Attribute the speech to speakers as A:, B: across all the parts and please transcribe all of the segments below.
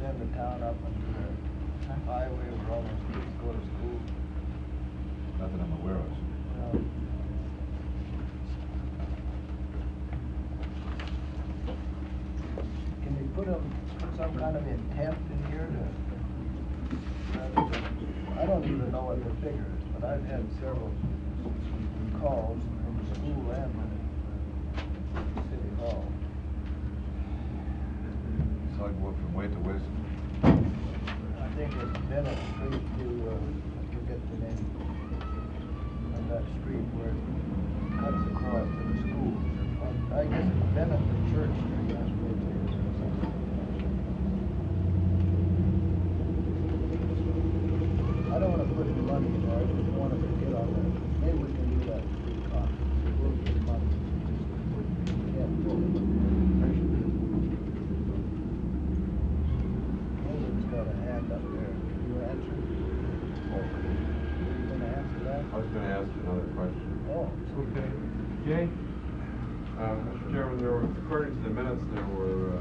A: in the town up onto the highway where all those kids go to school?
B: Not that I'm aware of.
A: Well, can we put some kind of intent in here to, I don't even know what the figure is, but I've had several calls from the school and City Hall.
B: Sidewalk from Wade to West.
A: I think it's Bennett Street to, I forget the name, of that street where it cuts across to the schools. I guess it's Bennett to Church Street, that's what it is, or something. I don't want to put any money in there, I just wanted to get on that. Maybe we can do that at 3 o'clock. We'll get money. Yeah. Holden's got a hand up there. You answer? Are you going to answer that?
C: I was going to ask another question.
A: Oh.
D: Okay. Jay?
C: Mr. Chairman, according to the minutes, there were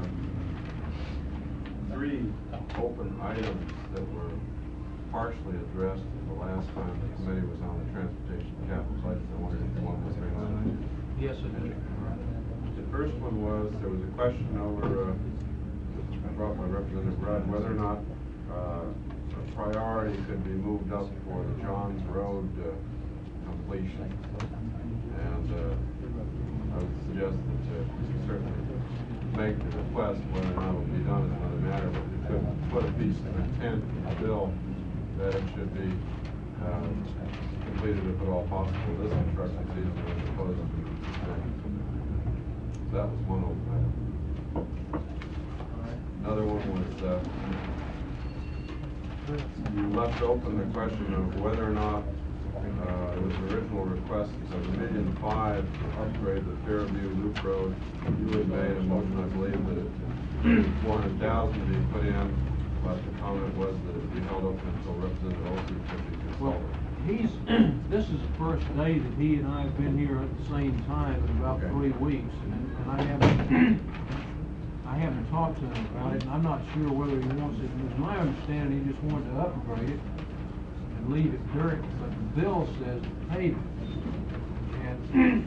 C: 3 open items that were partially addressed the last time the committee was on the transportation capital budget. I wondered if one was very on.
D: Yes, I did.
C: The first one was, there was a question over, brought by Representative Rudd, whether or not a priority could be moved up for the Johns Road completion. And I would suggest that you certainly make the request. Whether or not it will be done is another matter, but you could put a piece of intent in the bill that it should be completed if at all possible this construction season as opposed to next. So that was one open item. Another one was you left open the question of whether or not it was the original request of $1.5 million to upgrade the Fairview Loop Road. You had made a motion, I believe, that $400,000 be put in, but the comment was that it would be held open until Representative Olson could be
D: Well,
C: consulted.
D: this is the first day that he and I have been here at the same time in about 3 weeks, and I haven't talked to him about it, and I'm not sure whether he wants it. It's my understanding he just wanted to upgrade it and leave it dirt, but the bill says pave it. And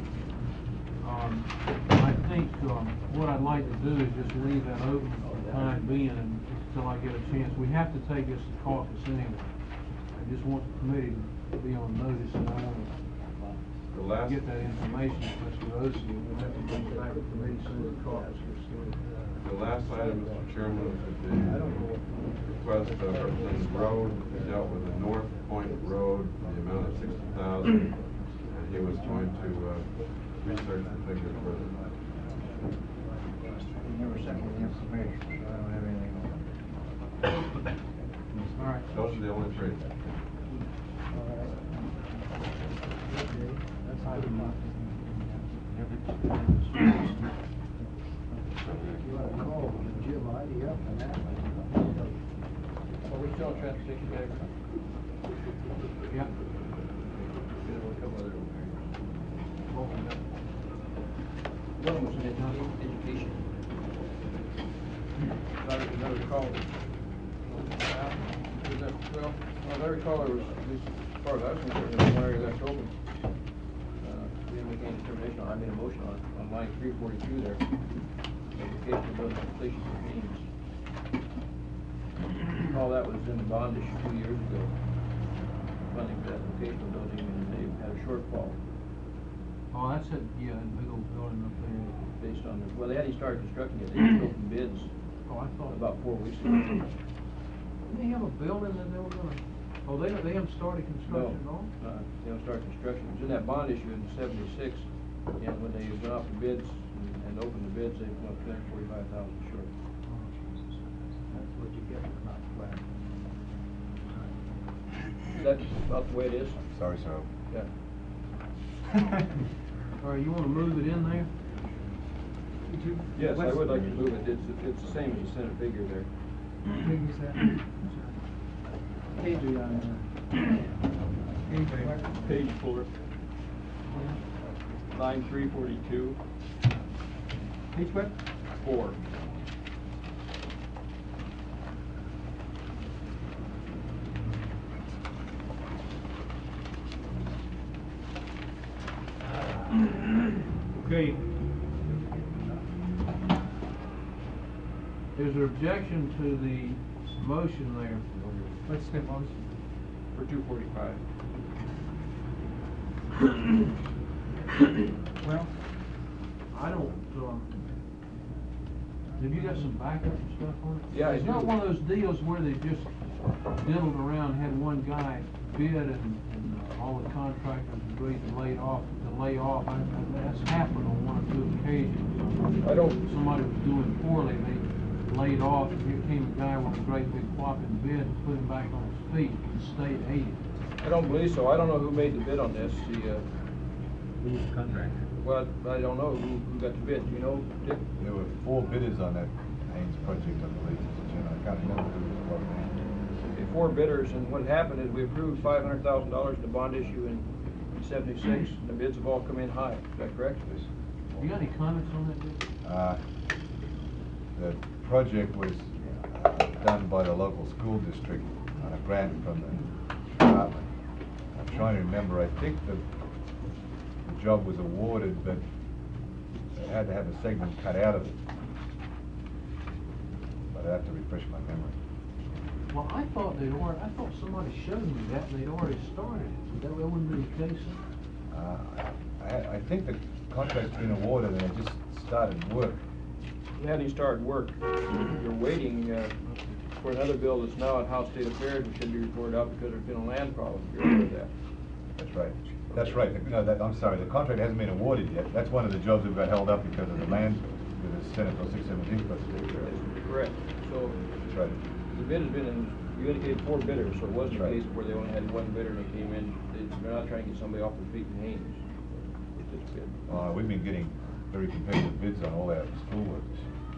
D: I think what I'd like to do is just leave that open for the time being until I get a chance. We have to take this to caucus anyway. I just want the committee to be on notice, and I want to get that information to Mr. Rossi. We'll have to bring it back to the committee soon as caucus gets started.
C: The last item, Mr. Chairman, was the request of Representative Road. We dealt with the North Point Road, the amount of $60,000, and he was going to research the figure further.
A: You never sent me the information, so I don't have anything on it.
D: All right.
C: Those are the only 3.
A: All right. Okay, that's how you want to call Jim Heidi up and ask him?
E: Are we still on transportation guys?
D: Yeah.
E: One was in education. As I recall, as I recall, there was, at least as far as I was concerned, there was one area left open. We didn't make any determination on, I made a motion on line 342 there. Education of building completion for means. All that was in the bond issue 2 years ago. Funding for that vocational building, and they had a shortfall.
D: Oh, that's it, yeah, that big old building up there.
E: Based on the, well, they hadn't started constructing it, they just opened bids
D: Oh, I thought.
E: about 4 weeks ago.
D: Didn't they have a building that they were gonna, oh, they haven't started construction at all?
E: They don't start construction. It was in that bond issue in '76, and when they went out for bids and opened the bids, they went up $245,000 short.
A: That's what you get for not planning.
E: Is that about the way it is?
B: Sorry, sir.
E: Yeah.
D: All right, you wanna move it in there?
E: Yes, I would like to move it. It's the same as the Senate figure there.
A: Page on
E: Page 4. Line 342.
A: Page what?
E: 4.
D: Okay. Is there objection to the motion there?
E: What's the motion? For 245.
D: Well, I don't, have you got some backup and stuff on it?
E: Yeah, I
D: It's not
E: do.
D: one of those deals where they just diddled around, had one guy bid and all the contractors agreed to lay off. That's happened on one or two occasions.
E: I don't-
D: Somebody was doing poorly, they laid off, and here came a guy with a great big whopping bid and put him back on his feet, and the state hated it.
E: I don't believe so. I don't know who made the bid on this.
F: Who was the contractor?
E: Well, I don't know who got the bid. Do you know, Dick?
B: There were 4 bidders on that Haynes project, I believe, Mr. Chairman. I can't remember who was offhand.
E: Okay, 4 bidders, and what happened is we approved $500,000 in the bond issue in '76. And the bids have all come in high. Is that correct?
D: You got any comments on that, Dick?
B: The project was done by the local school district on a grant from the department. I'm trying to remember, I think the job was awarded, but they had to have a segment cut out of it. But I have to refresh my memory.
D: Well, I thought somebody showed me that and they'd already started it. That wouldn't be the case.
B: I think the contract's been awarded and it just started work.
E: You hadn't even started work. You're waiting for another bill that's now at House State Affairs, which should be reported out because there's been a land problem. You're aware of that.
B: That's right. That's right. No, I'm sorry, the contract hasn't been awarded yet. That's one of the jobs that got held up because of the land with the Senate Bill 617 procedure.
E: That's correct. So
B: That's right.
E: the bid has been in, you indicated 4 bidders, so it wasn't a
B: Right.
E: case where they only had one bidder and they came in. They're not trying to get somebody off their feet in Haynes with this bid.
B: We've been getting very competitive bids on all our school workers.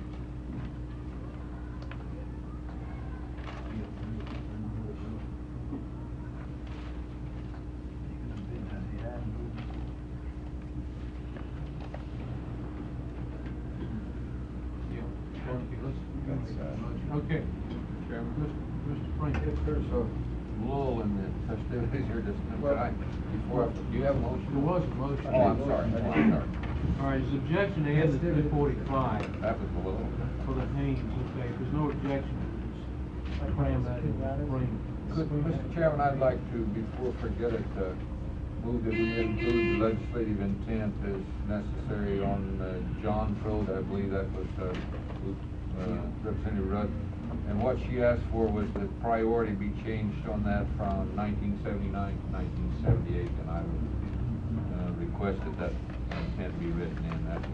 D: Okay. Mr. Frank.
F: If there's a lull in the festivities here, just, do you have a motion?
D: There was a motion.
F: Oh, I'm sorry.
D: All right, is objection to add the 245
F: That was a lull.
D: for the Haynes, okay, if there's no objection, just cram that in, bring.
F: Good, Mr. Chairman, I'd like to, before I forget it, move that we include the legislative intent as necessary on Johns Road. I believe that was Representative Rudd. And what she asked for was that priority be changed on that from 1979 to 1978, and I would request that intent be written in. That's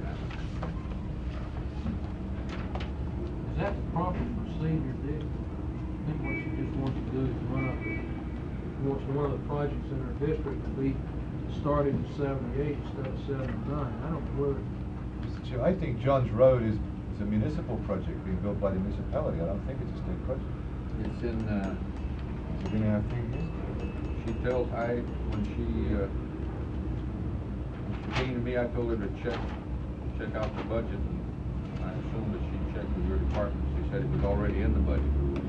D: Is that the proper procedure, Dick? I think what she just wants to do is wants one of the projects in her district to be started in '78 instead of '79. I don't know whether.
B: Mr. Chair, I think Johns Road is a municipal project being built by the municipality. I don't think it's a state project.
F: It's in,
B: Is it in our thing here?
F: she tells, when she came to me, I told her to check out the budget, and I assumed that she'd check with your department. She said it was already in the budget.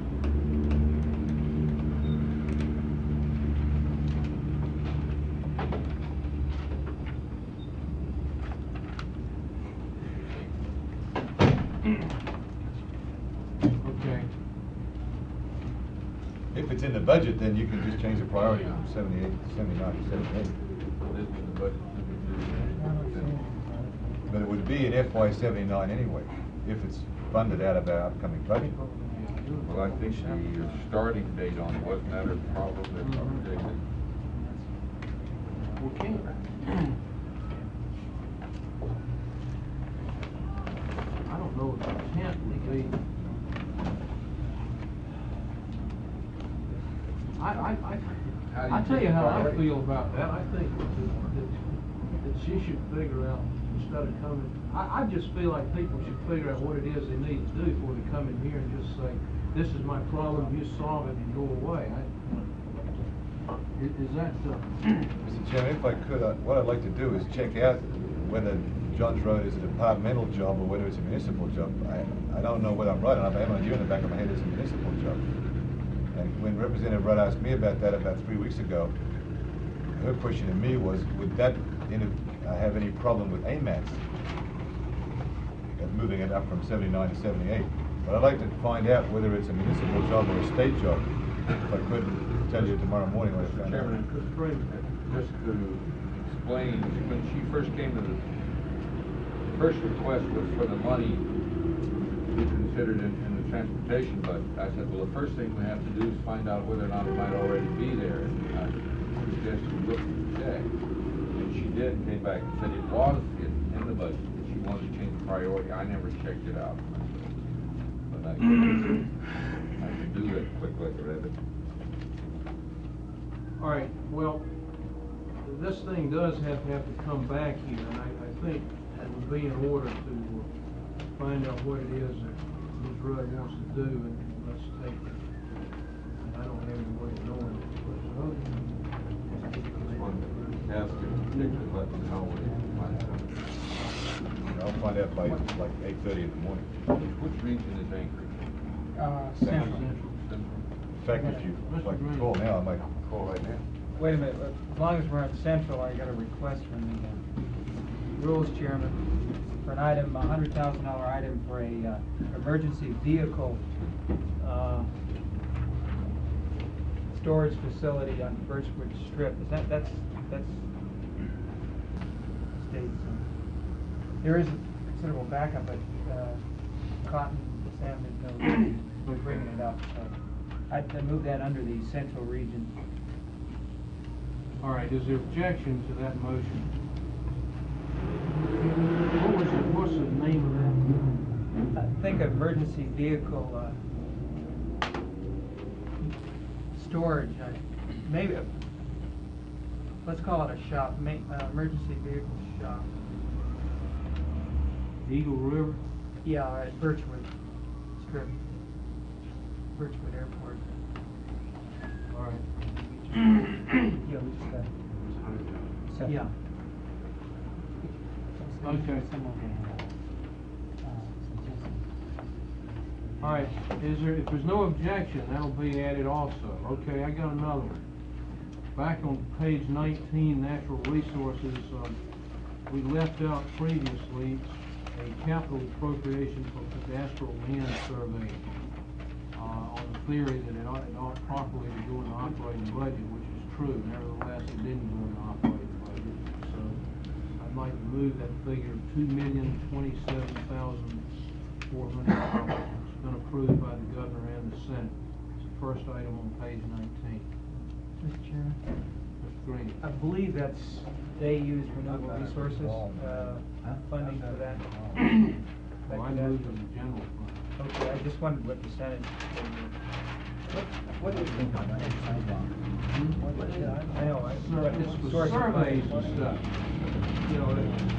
D: Okay.
B: If it's in the budget, then you can just change the priority from 78 to 79 to 78.
F: This is the budget.
B: But it would be in FY '79 anyway, if it's funded out of our upcoming budget.
F: Well, I think the starting date on it wasn't that a problem that project.
D: Well, can't. I don't know what the intent would be. I tell you how I feel about that. I think that she should figure out, instead of coming, I just feel like people should figure out what it is they need to do before they come in here and just say, this is my problem, you solve it and go away. Is that,
B: Mr. Chairman, if I could, what I'd like to do is check out whether Johns Road is a departmental job or whether it's a municipal job. I don't know whether I'm right, and I have an idea in the back of my head it's a municipal job. And when Representative Rudd asked me about that about 3 weeks ago, her question to me was, would that I have any problem with AMATs and moving it up from 79 to 78. But I'd like to find out whether it's a municipal job or a state job. If I could tell you tomorrow morning what I found out.
F: Chairman, just to explain, when she first came to the first request was for the money to be considered in the transportation budget. I said, well, the first thing we have to do is find out whether or not it might already be there. And I suggested we look at the check. And she did, and came back and said it was in the budget, but she wanted to change the priority. I never checked it out. But I can do that quickly, I read it.
D: All right, well, this thing does have to come back here, and I think it would be in order to find out what it is that Ms. Rudd wants to do, and let's take it. And I don't have any way of knowing it.
C: Ask him to take the, let me know when he finds out.
B: I'll find out by like 8:30 in the morning.
F: Which region is Anchorage?
G: Central.
B: In fact, if you like to call now, I might call right now.
G: Wait a minute, as long as we're on Central, I got a request from the Rules Chairman for an item, a $100,000 item for a emergency vehicle storage facility on Birchwood Strip. Is that's state. There is a considerable backup, but Cotton, Sam is no bringing it up. So I'd move that under the Central region.
D: All right, is there objection to that motion? What's the name of that?
G: I think emergency vehicle storage, maybe, let's call it a shop, emergency vehicle shop.
D: Eagle River?
G: Yeah, at Birchwood Strip, Birchwood Airport.
D: All right.
G: Yeah, we just got. Yeah.
D: Okay. All right, if there's no objection, that'll be added also. Okay, I got another one. Back on page 19, natural resources, we left out previously a capital appropriation for cadastral land survey, on the theory that it ought properly to go in the operating budget, which is true. Nevertheless, it didn't go in the operating budget. So I'd like to move that figure of $2,027,400. It's been approved by the governor and the Senate. It's the first item on page 19.
G: Mr. Chairman?
D: Mr. Green.
G: I believe they use renewable resources, funding for that.
D: Well, I moved in the general fund.
G: Okay, I just wondered what percentage.
A: What do you think on that?
G: I know,
D: It's for
G: source of
D: surveys
G: money.
D: and stuff. You know,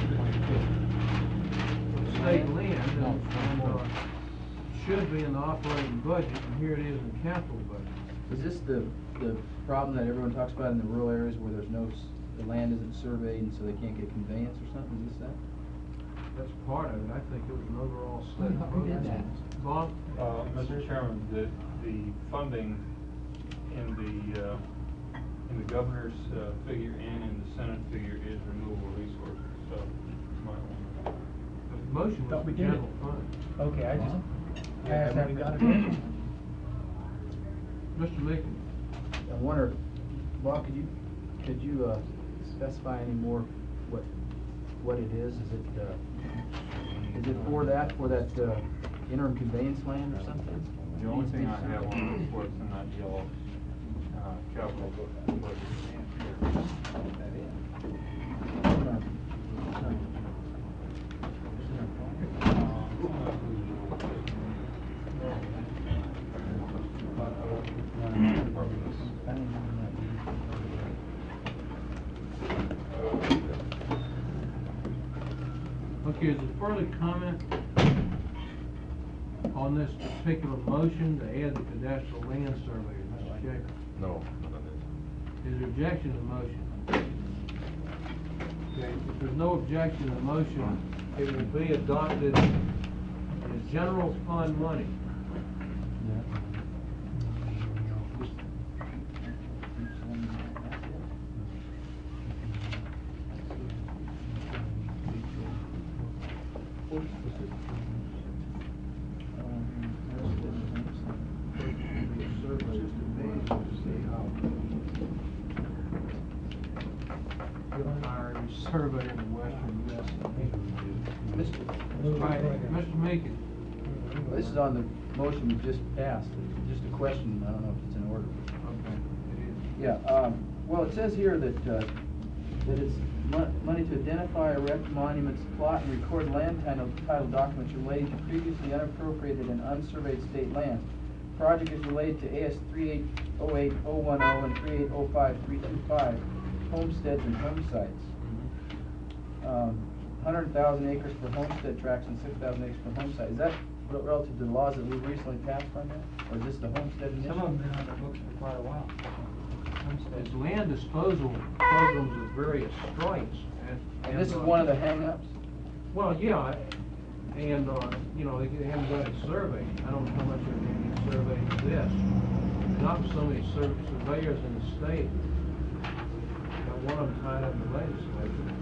D: it's state land and should be in the operating budget, and here it is in the capital budget.
H: Is this the problem that everyone talks about in the rural areas where there's the land isn't surveyed and so they can't get conveyance or something? Is this that?
D: That's part of it. I think it was an overall state
H: Who did
D: program.
H: that?
D: Bob?
I: Mr. Chairman, the funding in the governor's figure and in the Senate figure is renewable resources, so you might want
D: The motion was
G: Thought we
D: the
G: did it.
D: general fund.
G: Okay, I just. I asked that
H: we got
G: for-
H: it.
D: Mr. Lincoln?
H: I wonder, Bob, could you specify any more what it is? Is it for that interim conveyance land or something?
I: The only thing I have on the reports in that yellow capital budget.
D: Okay, is there further comment on this particular motion to add the cadastral land surveyor, Mr. Jacob?
C: No.
D: Is there objection to the motion? Okay, if there's no objection to the motion, it will be adopted as general fund money. Survey in the western US. Mr. Meekin.
H: This is on the motion we just passed. It's just a question, I don't know if it's in order.
D: Okay, it is.
H: Yeah, well, it says here that, that it's money to identify, erect monuments, plot, and record land title documents relating to previously unappropriated and unsurveyed state lands. Project is related to AS 3808010 and 3805325, homesteads and home sites. 100,000 acres for homestead tracts and 6,000 acres for home site. Is that relative to the laws that we recently passed on that? Or is this the homestead initiative?
G: Some of them have been on the books for quite a while.
D: It's land disposal programs of various stripes.
H: And this is one of the hang-ups?
D: Well, yeah, and, you know, they haven't got it surveyed. I don't know how much they're going to survey this. Not so many surveyors in the state. Got one of them tied up in the legislature.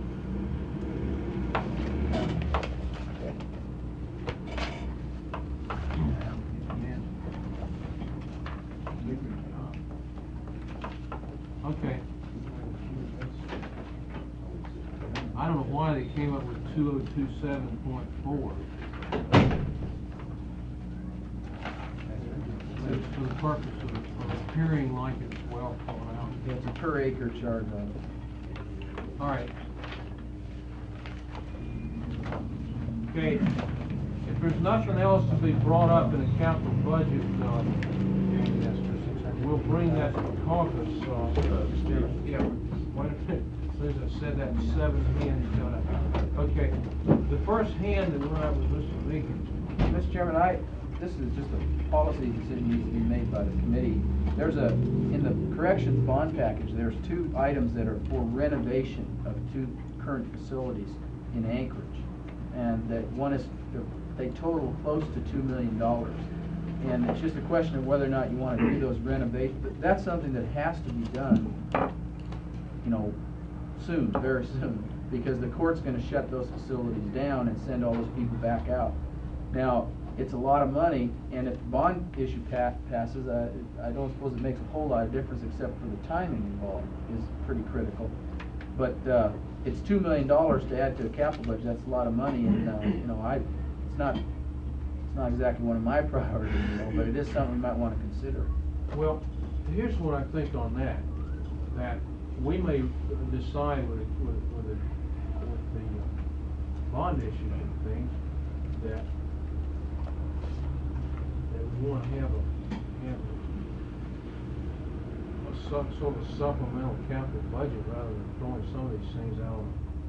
D: Okay. I don't know why they came up with 2027.4. It's for the purpose of appearing like it's well thought out.
H: Yeah, it's a per acre charge on it.
D: All right. Okay, if there's nothing else to be brought up in the capital budget, we'll bring that to the caucus. Yeah, wait a minute. As soon as I said that, 7 hands got up. Okay, the first hand that went up was Mr. Meekin.
H: Mr. Chairman, this is just a policy decision needs to be made by the committee. There's in the corrections bond package, there's 2 items that are for renovation of 2 current facilities in Anchorage. And that one is, they total close to $2 million. And it's just a question of whether or not you want to do those renovations. But that's something that has to be done, you know, soon, very soon, because the court's going to shut those facilities down and send all those people back out. Now, it's a lot of money, and if the bond issue passes, I don't suppose it makes a whole lot of difference, except for the timing involved is pretty critical. But it's $2 million to add to a capital budget. That's a lot of money, and you know, it's not exactly one of my priorities, you know, but it is something we might want to consider.
D: Well, here's what I think on that. That we may decide with the bond issues and things that we want to have a sort of supplemental capital budget rather than throwing some of these things out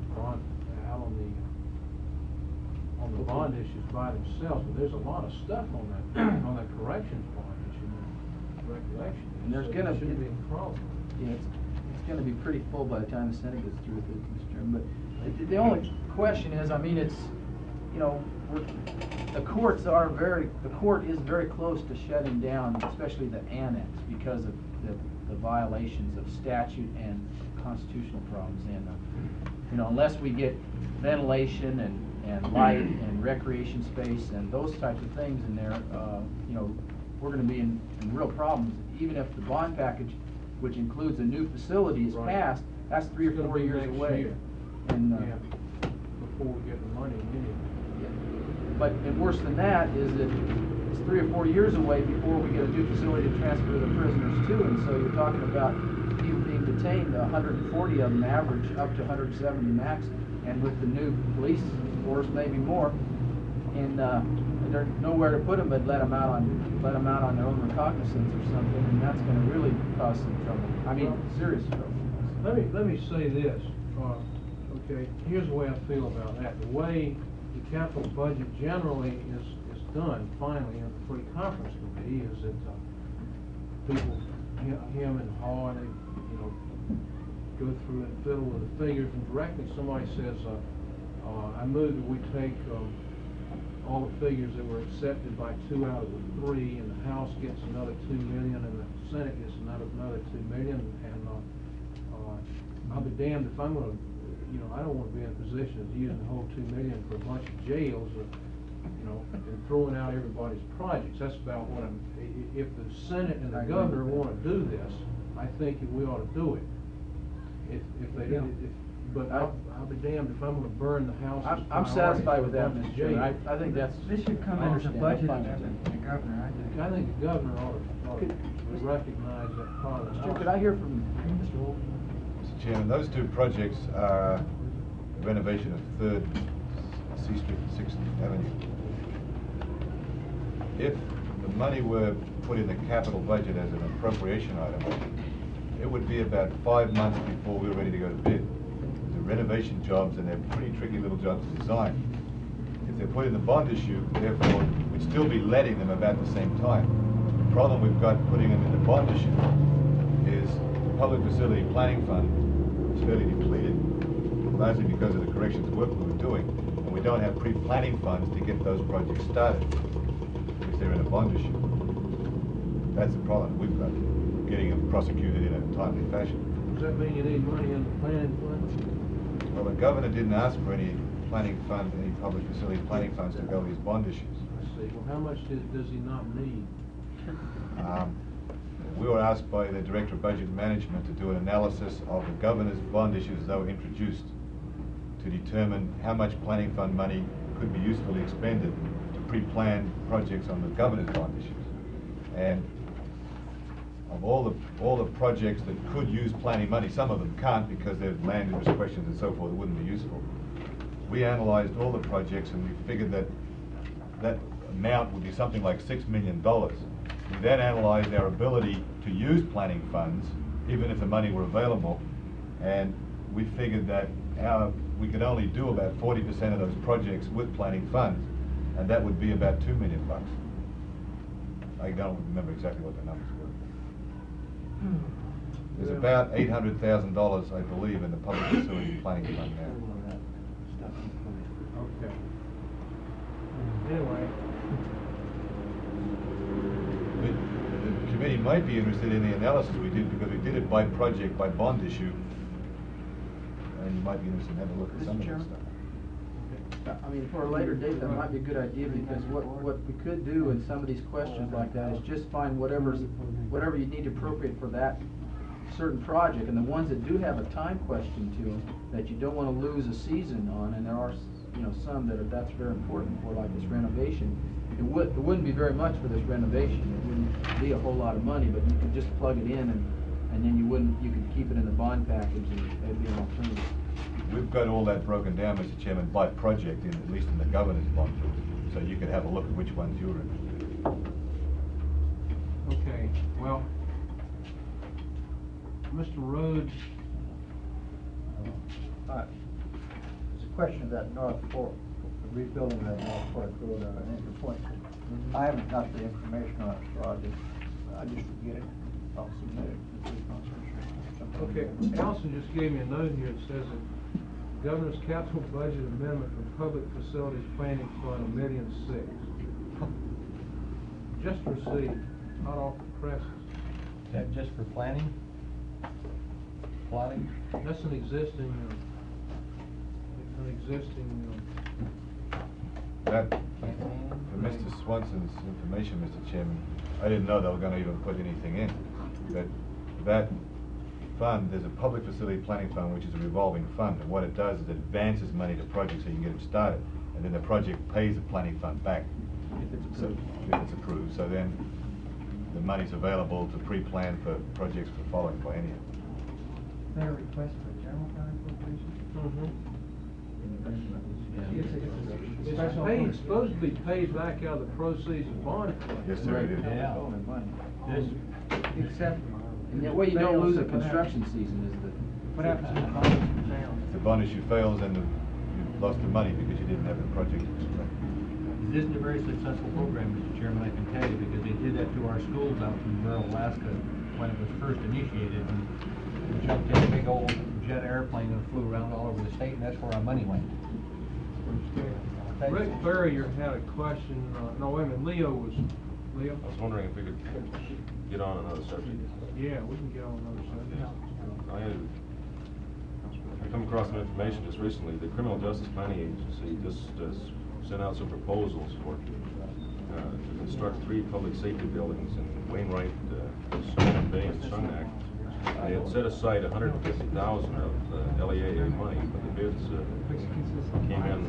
D: on the bond issues by themselves. But there's a lot of stuff on that corrections bond issue, recollection.
H: And there's going to
D: be a problem.
H: Yeah, it's going to be pretty full by the time the Senate gets through with it, Mr. Chairman. But the only question is, I mean, it's, you know, the court is very close to shutting down, especially the annex, because of the violations of statute and constitutional problems. And you know, unless we get ventilation and light and recreation space and those types of things in there, you know, we're going to be in real problems. Even if the bond package, which includes a new facility, is passed, that's 3 or 4 years away. And
D: before we get the money anyway.
H: But and worse than that is that it's 3 or 4 years away before we get a new facility to transfer the prisoners to, and so you're talking about people being detained, 140 of them average, up to 170 max, and with the new police force, maybe more, and there's nowhere to put them but let them out on their own recognizance or something, and that's going to really cause some trouble. I mean, serious trouble.
D: Let me say this. Okay, here's the way I feel about that. The way the capital budget generally is done finally in the free conference committee is that people, him and Hall, they, you know, go through and fiddle with the figures, and directly somebody says, I move that we take all the figures that were accepted by 2 out of the 3, and the House gets another $2 million, and the Senate gets another $2 million, and I'll be damned if I'm going to you know, I don't wanna be in a position of using the whole 2 million for a bunch of jails, or, you know, and throwing out everybody's projects. That's about what if the Senate and the governor wanna do this, I think that we ought to do it. If they did, but I'll be damned if I'm gonna burn the house.
H: I'm satisfied with that, Mr. Chairman. I think that's.
G: This should come
H: I
G: under the
H: understand.
G: budget
H: I'm
G: of
H: fine with
G: the governor, I think.
D: I think the governor ought to recognize that part of the.
H: Could I hear from Mr. Wolf?
B: Mr. Chairman, those two projects are the renovation of 3rd C Street and 6th Avenue. If the money were put in the capital budget as an appropriation item, it would be about 5 months before we were ready to go to bid. The renovation jobs, and they're pretty tricky little jobs to design. If they're put in the bond issue, therefore, we'd still be letting them about the same time. The problem we've got putting them in the bond issue is the public facility planning fund is fairly depleted, largely because of the corrections work we were doing, and we don't have pre-planning funds to get those projects started if they're in a bond issue. That's the problem we've got, getting them prosecuted in a timely fashion.
D: Does that mean you need money in the planning fund?
B: Well, the governor didn't ask for any planning fund, any public facility planning funds to go to these bond issues.
D: I see. Well, how much does he not need?
B: We were asked by the Director of Budget Management to do an analysis of the governor's bond issues as they were introduced to determine how much planning fund money could be usefully expended to pre-plan projects on the governor's bond issues. And of all the projects that could use planning money, some of them can't because they're land interest questions and so forth, it wouldn't be useful. We analyzed all the projects and we figured that that amount would be something like $6 million. We then analyzed our ability to use planning funds, even if the money were available, and we figured that we could only do about 40% of those projects with planning funds, and that would be about $2 million. I don't remember exactly what the numbers were. There's about $800,000, I believe, in the public facility planning fund now.
D: Okay. Anyway.
B: The committee might be interested in the analysis we did, because we did it by project, by bond issue, and you might be interested in having a look at some of that stuff.
H: I mean, for a later date, that might be a good idea, because what we could do in some of these questions like that is just find whatever you need to appropriate for that certain project, and the ones that do have a time question to them, that you don't want to lose a season on, and there are, you know, some that's very important for, like this renovation. It wouldn't be very much for this renovation. It wouldn't be a whole lot of money, but you could just plug it in, and then you could keep it in the bond package, and it'd be an alternative.
B: We've got all that broken down, Mr. Chairman, by project, at least in the governor's bond, so you could have a look at which ones you're in.
D: Okay, well, Mr. Rhodes.
A: There's a question of that North Fork, rebuilding that North Fork Road on Anchor Point. I haven't got the information on it, so I just forget it. I'll submit it.
D: Okay, Allison just gave me a note here that says that Governor's capital budget amendment for public facilities planning fund, $1.6 million. Just received, hot off the presses.
J: Is that just for planning? Plotting?
D: That's an existing,
B: That, for Mr. Swanson's information, Mr. Chairman, I didn't know they were going to even put anything in. But that fund, there's a public facility planning fund, which is a revolving fund, and what it does is it advances money to projects so you can get them started, and then the project pays the planning fund back. If it's approved. So then the money's available to pre-plan for projects for following biennium.
G: Is that a request for general fund appropriation?
D: It's supposed to be paid back out of the proceeds of bond fund.
B: Yes, sir, it is.
J: Yeah.
G: Except.
H: And that way you don't lose a construction season is the.
G: What happens if the bond issue fails?
B: If the bond issue fails, then you've lost the money because you didn't have the project to construct.
J: This isn't a very successful program, Mr. Chairman, I can tell you, because they did that to our schools out in rural Alaska when it was first initiated. And we jumped in a big old jet airplane and flew around all over the state, and that's where our money went.
D: Rick Ferrier had a question, no, wait a minute, Leo?
C: I was wondering if we could get on another subject.
D: Yeah, we can get on another subject.
C: I had
K: come across some information just recently. The Criminal Justice Planning Agency just sent out some proposals for to construct 3 public safety buildings in Wainwright, Stone Bay, and Shungnak. They had set aside $150,000 of LEAA money, but the bids came in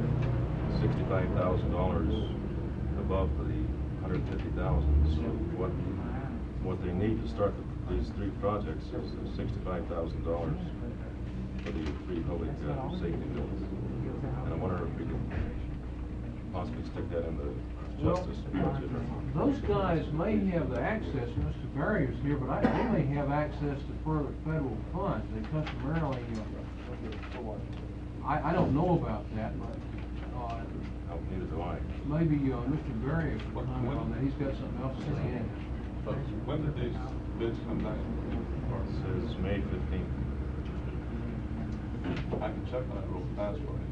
K: $65,000 above the $150,000. So what they need to start these 3 projects is $65,000 for the 3 public safety buildings. And I wonder if we could possibly stick that in the justice budget.
D: Those guys may have the access, Mr. Barrier's here, but they may have access to further federal funds. They customarily, I don't know about that, but,
K: neither do I.
D: maybe, Mr. Barrier can comment on that. He's got something else to say.
I: When did these bids come back?
K: It says May 15th.
I: I can check on that real fast for you.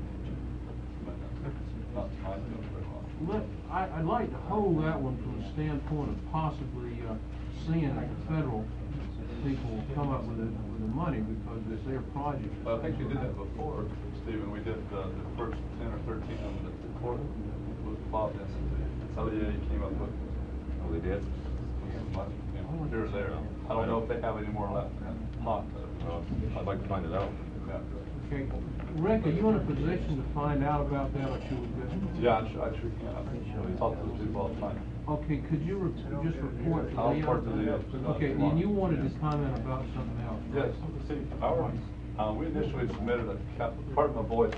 I: Not time very long.
D: I'd like to hold that one from the standpoint of possibly seeing if the federal people will come up with the money, because it's their project.
I: Well, I think you did that before, Stephen. We did the first 10 or 13 of them at the court with Bob Institute. LEA came up with.
K: Oh, they did?
I: Here or there. I don't know if they have any more left in that pot.
K: I'd like to find it out.
I: Yeah.
D: Okay, Rick, are you in a position to find out about that, or should we just?
I: Yeah, I sure can. I talk to the people all the time.
D: Okay, could you just report to Leo?
I: I'll report to Leo.
D: Okay, and you wanted to comment about something else?
I: Yes, see, we initially submitted pardon my voice,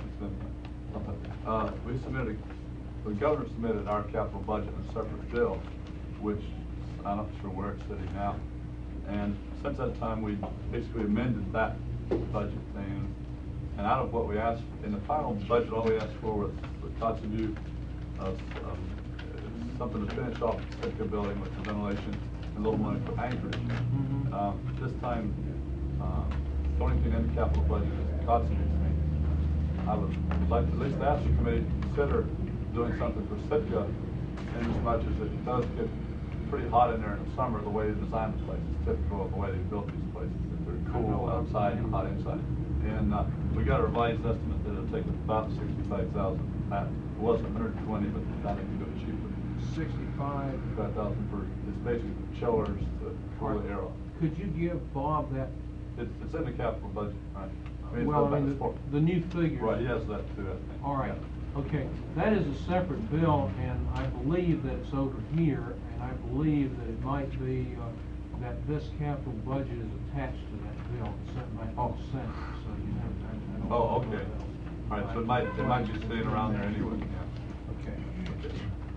I: the governor submitted our capital budget in a separate bill, which I'm not sure where it's sitting now. And since that time, we basically amended that budget thing. And out of what we asked, in the final budget, all we asked for was continuity of something to finish off the Sitka building with the ventilation and a little money for anchorage. This time, the only thing in the capital budget is continuity. I would like to at least ask the committee to consider doing something for Sitka, in as much as it does get pretty hot in there in the summer. The way they design the place is typical of the way they built these places. They're cool outside and hot inside. And we got a revised estimate that it'll take about $65,000. It was 120, but I think we go cheaper.
D: 65,000
I: for it's basically chillers to cool the air off.
D: Could you give Bob that?
I: It's in the capital budget, right?
D: The new figure.
I: Right, he has that too, I think.
D: All right, okay. That is a separate bill, and I believe that it's over here, and I believe that it might be that this capital budget is attached to that bill, sent by the Senate, so you have that.
I: Oh, okay. All right, so it might be staying around there anyway. Yeah.
D: Okay.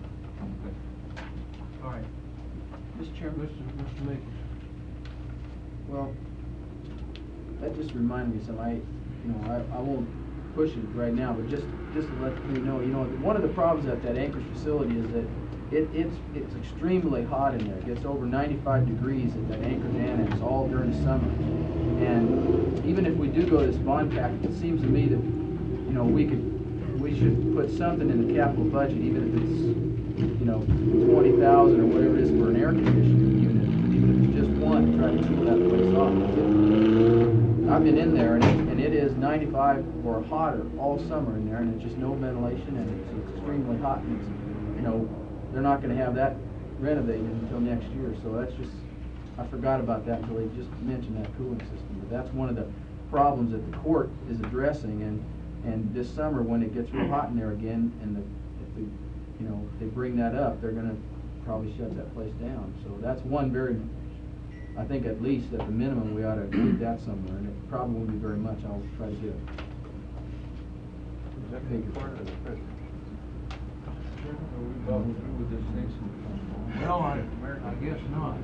D: All right.
G: Mr. Chairman?
D: Mr. Meeks.
G: Well, that just reminded me of something. I won't push it right now, but just to let you know, one of the problems at that Anchorage facility is that it's extremely hot in there. It gets over 95 degrees at that Anchorage Annex all during the summer. And even if we do go to this bond package, it seems to me that we should put something in the capital budget, even if it's 20,000 or whatever it is for an air conditioning unit, even if it's just one, to try to cool that place off. I've been in there, and it is 95 or hotter all summer in there, and it's just no ventilation, and it's extremely hot. And it's, they're not going to have that renovated until next year. So that's just, I forgot about that until they just mentioned that cooling system. But that's one of the problems that the court is addressing, and this summer when it gets real hot in there again, and if they bring that up, they're going to probably shut that place down. So that's one very, I think at least at the minimum we ought to include that somewhere, and it probably won't be very much. I'll try to get it.
F: Is that being part of the prison? Well, with this thing.
D: No, I guess not.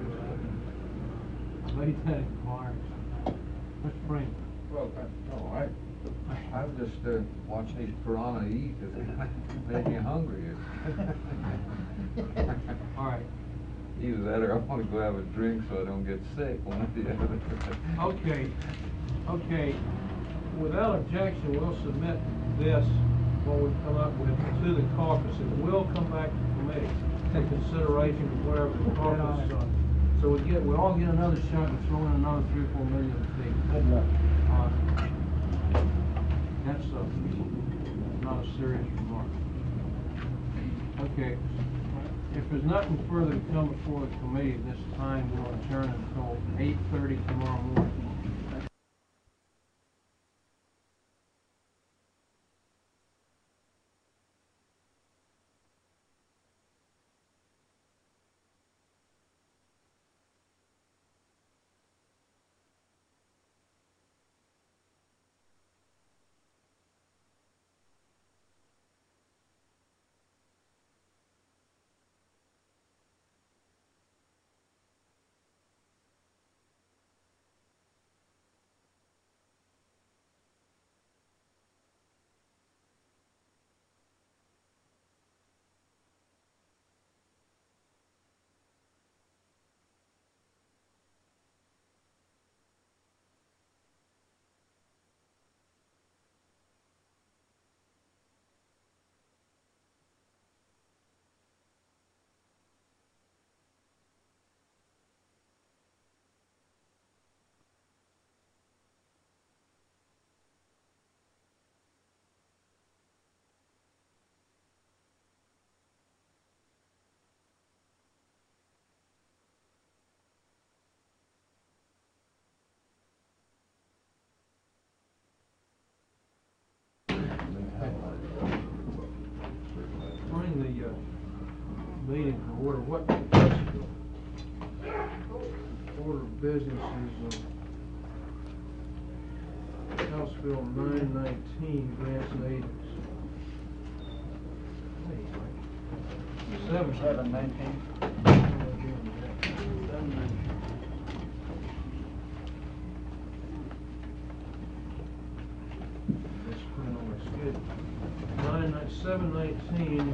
D: Lady Teddy, Mark. Mr. Frank.
F: Well, I'm just watching these piranha eat. It made me hungry.
D: All right.
F: Either that or I want to go have a drink so I don't get sick. One or the other.
D: Okay. Without objection, we'll submit this, what we come up with, to the caucus, and we'll come back to the committee in consideration of whatever the caucus is. So we all get another shot and throw in another 3 or 4 million feet.
G: Good luck.
D: That's not a serious remark. Okay, if there's nothing further to come before the committee at this time, we'll adjourn until 8:30 tomorrow morning. Bring the meeting to order. What order of business is House Bill 919, grants and aidance. 719. Let's put it on my schedule. 719.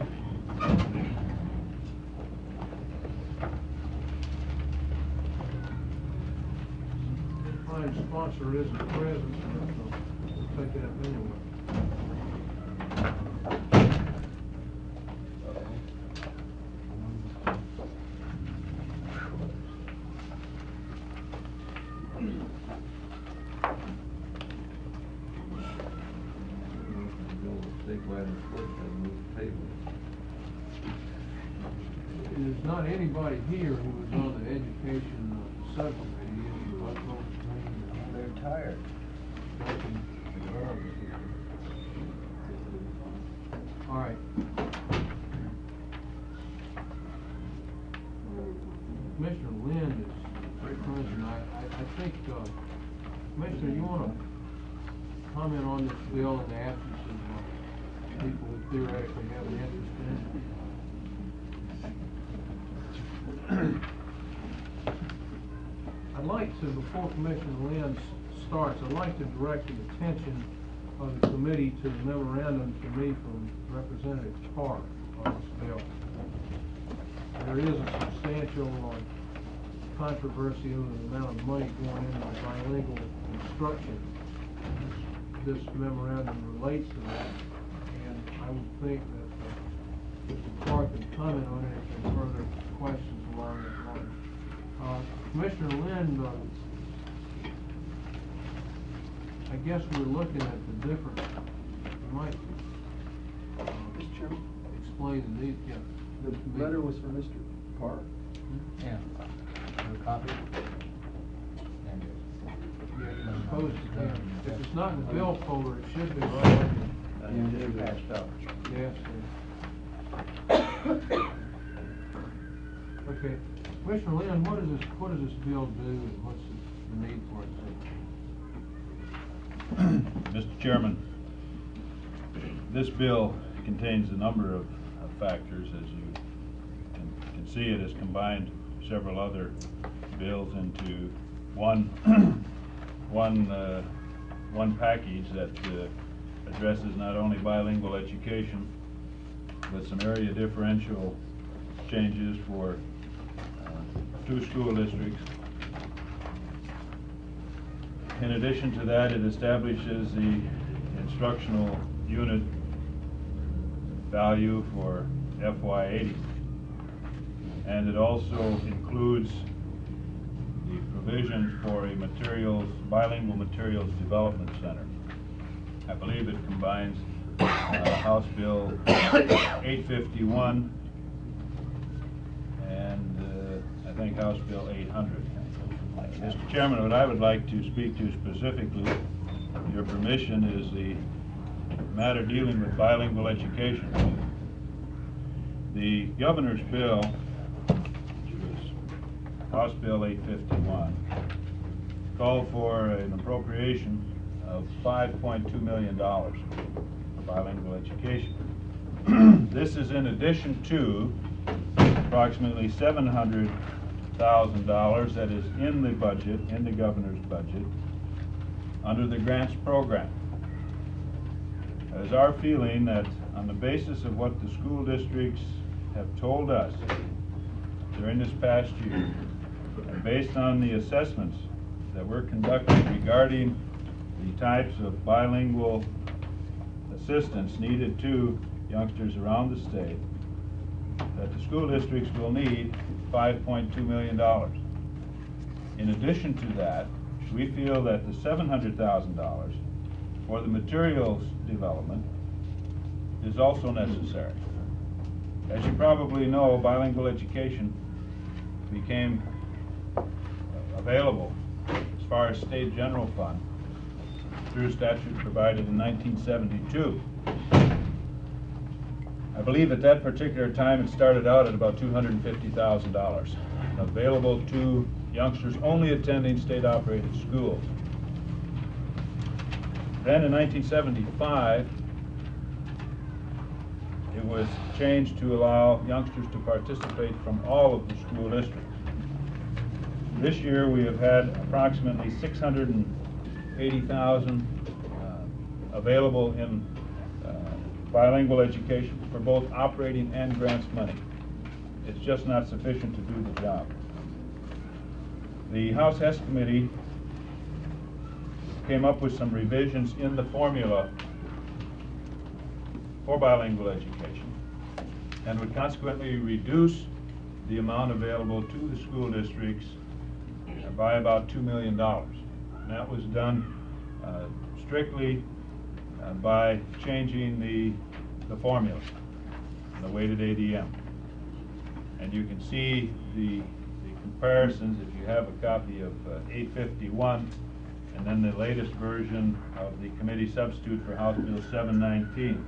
D: Fine sponsor isn't present, so we'll take it up anyway. There's not anybody here who was on the education subcommittee.
A: They're tired.
D: All right. Commissioner Lynn is present. I think, Commissioner, you want to comment on this bill in the absence of people who theoretically have an interest in it? I'd like to, before Commissioner Lynn starts, I'd like to direct the attention of the committee to the memorandum to me from Representative Park on this bill. There is a substantial controversy over the amount of money going into bilingual instruction. This memorandum relates to that, and I would think that Mr. Park can comment on it if there are further questions along that line. Commissioner Lynn, I guess we're looking at the different, you might
G: Mr. Chairman?
D: explain the need, yeah.
G: The letter was for Mr. Park.
J: Yeah. Have a copy?
D: Yeah, suppose, if it's not in the bill folder, it should be right on
A: You did passed out.
D: Yes, okay. Commissioner Lynn, what does this bill do, and what's the need for it?
L: Mr. Chairman, this bill contains a number of factors. As you can see, it has combined several other bills into one package that addresses not only bilingual education, but some area differential changes for 2 school districts. In addition to that, it establishes the instructional unit value for FY80. And it also includes the provisions for a bilingual materials development center. I believe it combines House Bill 851 and I think House Bill 800. Mr. Chairman, what I would like to speak to specifically, with your permission, is the matter dealing with bilingual education. The governor's bill, which was House Bill 851, called for an appropriation of $5.2 million for bilingual education. This is in addition to approximately $700,000 that is in the budget, in the governor's budget, under the grants program. It is our feeling that on the basis of what the school districts have told us during this past year, and based on the assessments that were conducted regarding the types of bilingual assistance needed to youngsters around the state, that the school districts will need $5.2 million. In addition to that, we feel that the $700,000 for the materials development is also necessary. As you probably know, bilingual education became available as far as state general fund through statute provided in 1972. I believe at that particular time it started out at about $250,000 available to youngsters only attending state-operated schools. Then in 1975, it was changed to allow youngsters to participate from all of the school districts. This year we have had approximately $680,000 available in bilingual education for both operating and grants money. It's just not sufficient to do the job. The House HES Committee came up with some revisions in the formula for bilingual education and would consequently reduce the amount available to the school districts by about $2 million. And that was done strictly by changing the formula, the weighted ADM. And you can see the comparisons if you have a copy of 851 and then the latest version of the committee substitute for House Bill 719.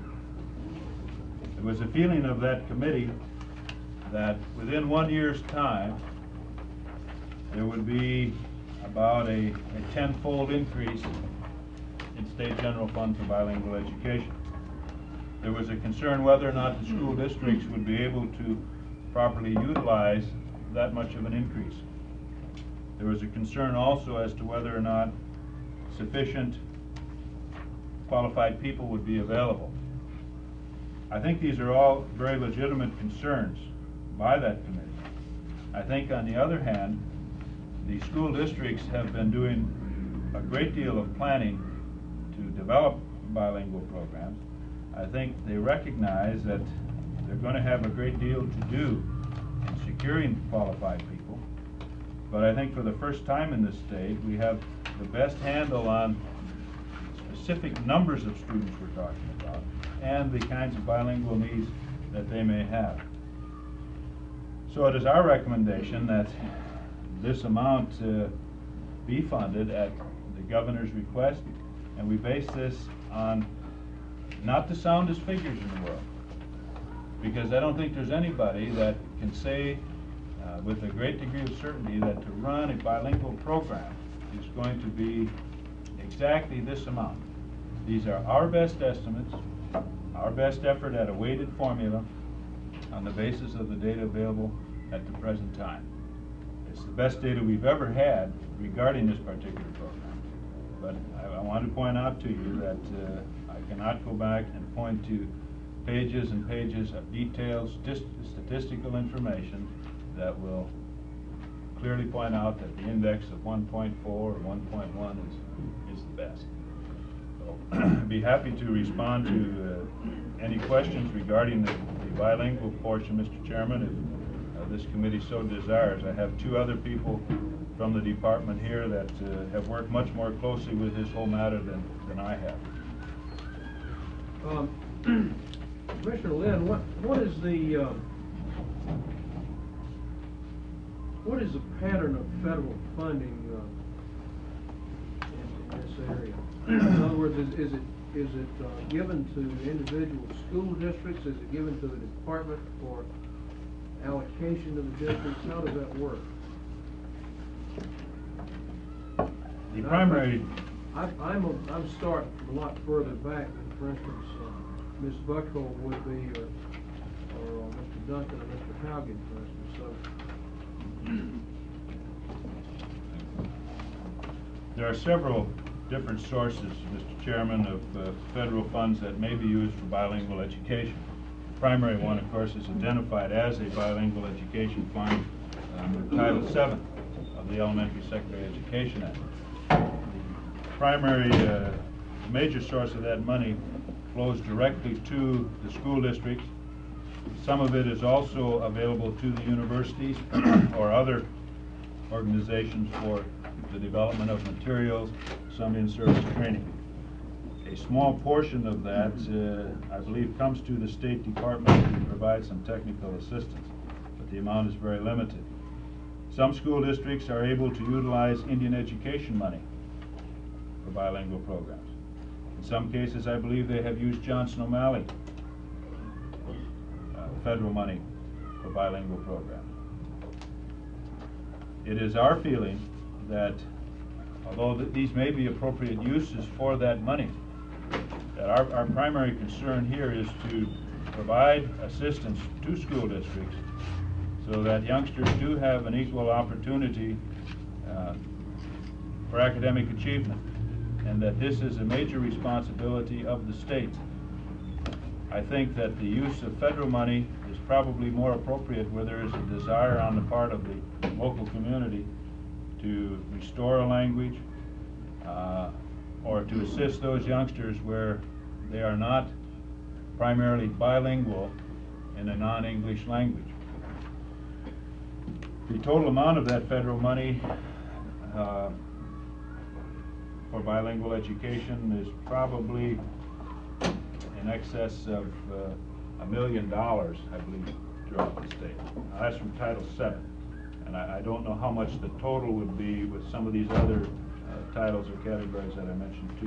L: It was a feeling of that committee that within 1 year's time there would be about a tenfold increase in state general fund for bilingual education. There was a concern whether or not the school districts would be able to properly utilize that much of an increase. There was a concern also as to whether or not sufficient qualified people would be available. I think these are all very legitimate concerns by that committee. I think on the other hand, the school districts have been doing a great deal of planning to develop bilingual programs. I think they recognize that they're going to have a great deal to do in securing qualified people. But I think for the first time in this state, we have the best handle on specific numbers of students we're talking about and the kinds of bilingual needs that they may have. So it is our recommendation that this amount be funded at the governor's request, and we base this on not the soundest figures in the world, because I don't think there's anybody that can say with a great degree of certainty that to run a bilingual program is going to be exactly this amount. These are our best estimates, our best effort at a weighted formula on the basis of the data available at the present time. It's the best data we've ever had regarding this particular program. But I want to point out to you that I cannot go back and point to pages and pages of detailed statistical information that will clearly point out that the index of 1.4 or 1.1 is the best. So I'd be happy to respond to any questions regarding the bilingual portion, Mr. Chairman, if this committee so desires. I have two other people from the department here that have worked much more closely with this whole matter than I have.
D: Commissioner Lynn, what is the pattern of federal funding in this area? In other words, is it given to individual school districts? Is it given to the department for allocation to the districts? How does that work?
L: The primary,
D: I'm starting a lot further back than, for instance, Ms. Buckhold would be, or Mr. Duncan or Mr. Haugen, for instance. So
L: there are several different sources, Mr. Chairman, of federal funds that may be used for bilingual education. The primary one, of course, is identified as a bilingual education fund under Title VII of the Elementary Secondary Education Act. The primary major source of that money flows directly to the school districts. Some of it is also available to the universities or other organizations for the development of materials, some in-service training. A small portion of that, I believe, comes to the State Department to provide some technical assistance, but the amount is very limited. Some school districts are able to utilize Indian education money for bilingual programs. In some cases, I believe they have used Johnson O'Malley federal money for bilingual programs. It is our feeling that although these may be appropriate uses for that money, that our primary concern here is to provide assistance to school districts so that youngsters do have an equal opportunity for academic achievement, and that this is a major responsibility of the state. I think that the use of federal money is probably more appropriate where there is a desire on the part of the local community to restore a language or to assist those youngsters where they are not primarily bilingual in a non-English language. The total amount of that federal money for bilingual education is probably in excess of $1 million, I believe, throughout the state. Now, that's from Title VII, and I don't know how much the total would be with some of these other titles or categories that I mentioned to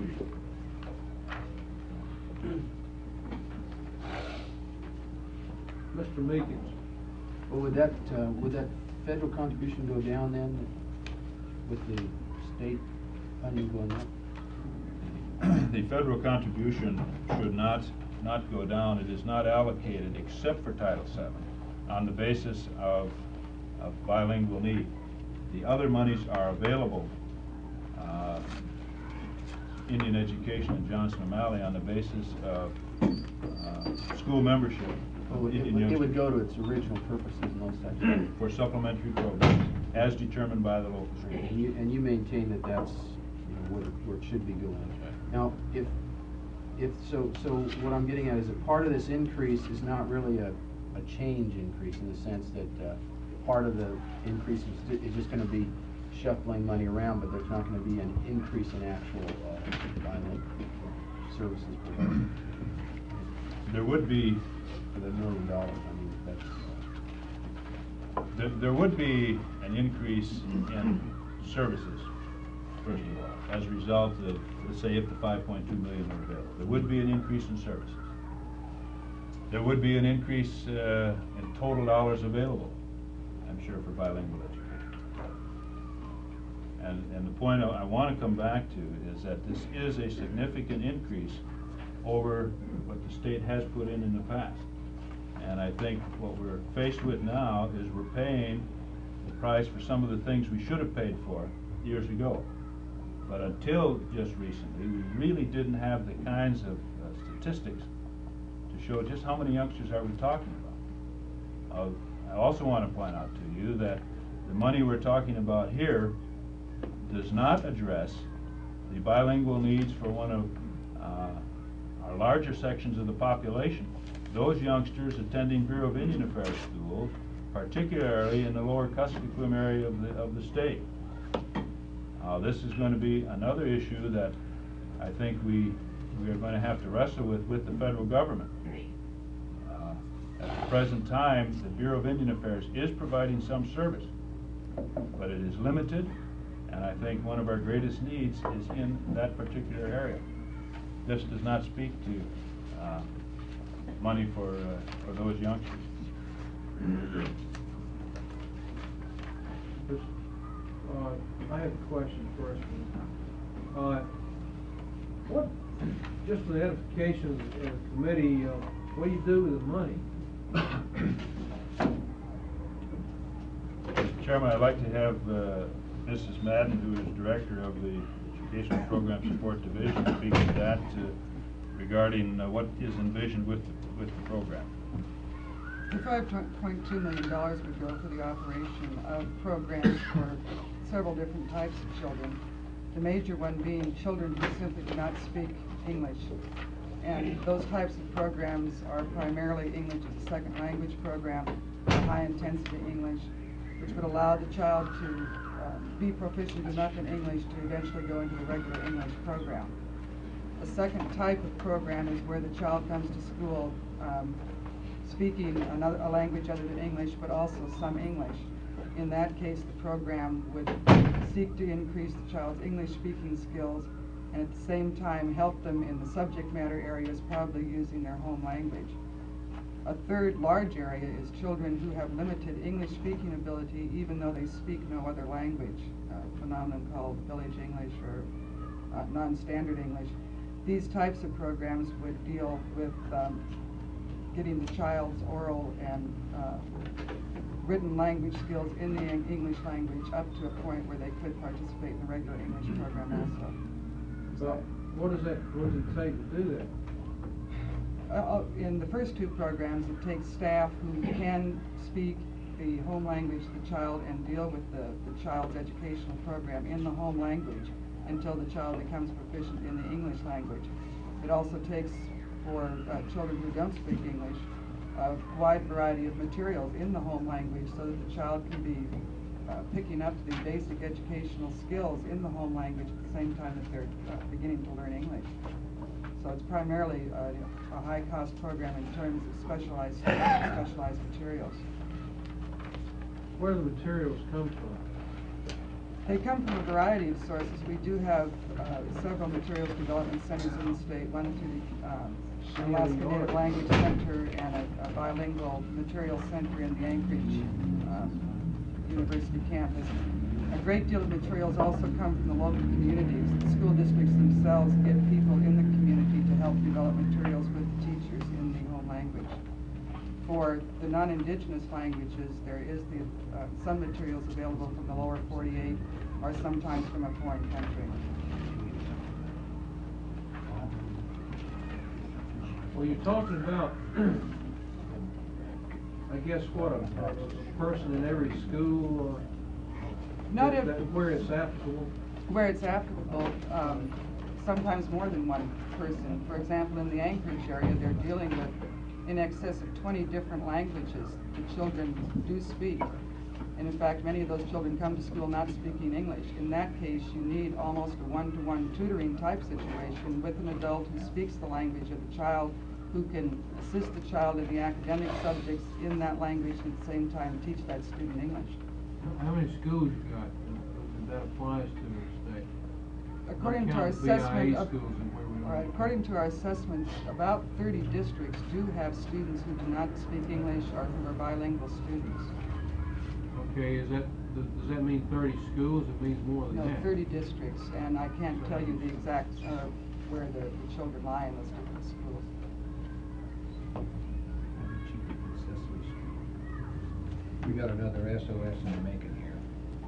L: you.
D: Mr. Meekins.
G: Well, would that federal contribution go down then with the state funding going up?
L: The federal contribution should not go down. It is not allocated except for Title VII on the basis of bilingual need. The other monies are available, Indian education and Johnson O'Malley, on the basis of school membership.
G: Oh, it would go to its original purposes and those types of things.
L: For supplementary programs, as determined by the local school.
G: And you maintain that that's where it should be going. Now, so what I'm getting at is that part of this increase is not really a change increase in the sense that part of the increase is just going to be shuffling money around, but there's not going to be an increase in actual bilingual services provided.
L: There would be
G: for the $1 million. I mean, that's
L: there would be an increase in services, first of all, as a result of, let's say, if the $5.2 million were available. There would be an increase in services. There would be an increase in total dollars available, I'm sure, for bilingual education. And the point I want to come back to is that this is a significant increase over what the state has put in the past. And I think what we're faced with now is we're paying the price for some of the things we should have paid for years ago. But until just recently, we really didn't have the kinds of statistics to show just how many youngsters are we talking about. I also want to point out to you that the money we're talking about here does not address the bilingual needs for one of our larger sections of the population. Those youngsters attending Bureau of Indian Affairs schools, particularly in the lower Kuskokwim area of the state. This is going to be another issue that I think we we are going to have to wrestle with the federal government. At the present time, the Bureau of Indian Affairs is providing some service, but it is limited, and I think one of our greatest needs is in that particular area. This does not speak to money for those youngsters.
D: I have a question first. What, just for the edification of the committee, what do you do with the money?
L: Mr. Chairman, I'd like to have Mrs. Madden, who is Director of the Educational Program Support Division, speak to that regarding what is envisioned with the program.
M: The $5.2 million would go for the operation of programs for several different types of children. The major one being children who simply do not speak English. And those types of programs are primarily English as a second language program, high intensity English, which would allow the child to be proficient enough in English to eventually go into a regular English program. A second type of program is where the child comes to school speaking a language other than English, but also some English. In that case, the program would seek to increase the child's English speaking skills and at the same time help them in the subject matter areas, probably using their home language. A third large area is children who have limited English speaking ability even though they speak no other language, a phenomenon called village English or non-standard English. These types of programs would deal with getting the child's oral and written language skills in the English language up to a point where they could participate in the regular English program also.
D: So what does it take to do that?
M: In the first two programs, it takes staff who can speak the home language of the child and deal with the child's educational program in the home language until the child becomes proficient in the English language. It also takes, for children who don't speak English, a wide variety of materials in the home language so that the child can be picking up the basic educational skills in the home language at the same time that they're beginning to learn English. So it's primarily a high-cost program in terms of specialized materials.
D: Where do the materials come from?
M: They come from a variety of sources. We do have several materials development centers in the state, one through the Alaska Native Language Center and a bilingual materials center in the Anchorage University campus. A great deal of materials also come from the local communities. The school districts themselves get people in the community to help develop materials with the teachers in the home language. For the non-indigenous languages, there is some materials available from the lower 48 or sometimes from a foreign country.
D: Well, you're talking about, I guess, what, a person in every school, where it's applicable?
M: Where it's applicable, sometimes more than one person. For example, in the Anchorage area, they're dealing with in excess of 20 different languages the children do speak. And in fact, many of those children come to school not speaking English. In that case, you need almost a one-to-one tutoring type situation with an adult who speaks the language of the child, who can assist the child in the academic subjects in that language and at the same time teach that student English.
D: How many schools you got that applies to the state?
M: According to our assessment, according to our assessments, about 30 districts do have students who do not speak English or who are bilingual students.
D: Okay, does that mean 30 schools? It means more than that.
M: No, 30 districts, and I can't tell you the exact where the children lie in those different schools.
F: We got another SOS in the making here.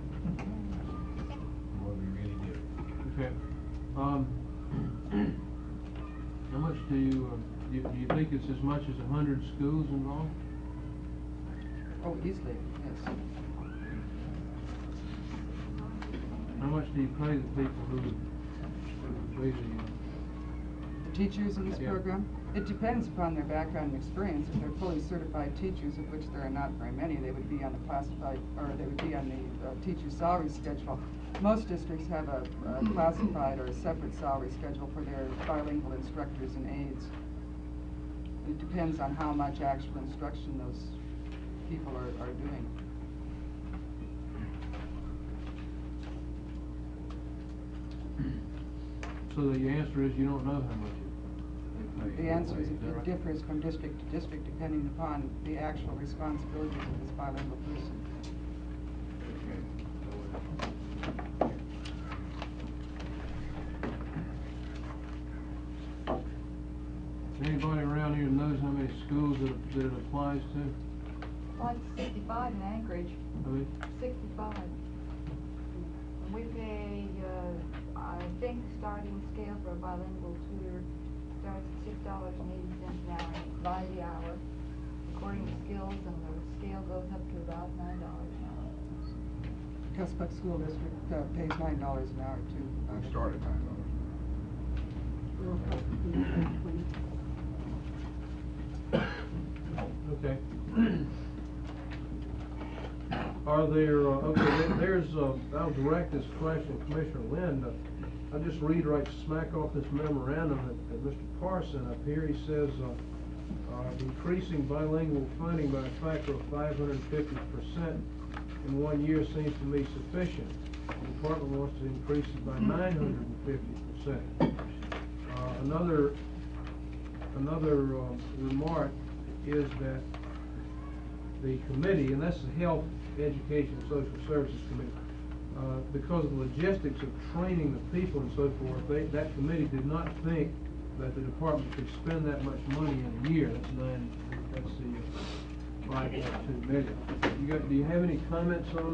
F: What we really do.
D: Okay. How much do you think it's as much as 100 schools involved?
M: Oh, easily, yes.
D: How much do you pay the people who pay
M: the teachers in this program? It depends upon their background and experience. If they're fully certified teachers, of which there are not very many, they would be on the classified, or they would be on the teacher salary schedule. Most districts have a classified or a separate salary schedule for their bilingual instructors and aides. It depends on how much actual instruction those people are doing.
D: So the answer is you don't know how much
M: The answer is it differs from district to district depending upon the actual responsibilities of this bilingual person.
D: Is there anybody around here that knows how many schools that it applies to?
N: Well, it's 65 in Anchorage.
D: I mean,
N: 65. And we pay, I think the starting scale for a bilingual tutor starts at $6.80 an hour by the hour, according to skills, and the scale goes up to about $9 an hour.
M: Cuspec School District pays $9 an hour too.
C: We start at $9.
D: okay. Are there, okay, there's, I'll direct this question to Commissioner Lind. I'll just read right smack off this memorandum that Mr. Parson up here, he says, increasing bilingual funding by a factor of 550% in 1 year seems to me sufficient. The department wants to increase it by 950%. Another remark is that the committee, and that's the Health, Education, and Social Services Committee, because of the logistics of training the people and so forth, that committee did not think that the department could spend that much money in a year. That's the 5.2 million. Do you have any comments on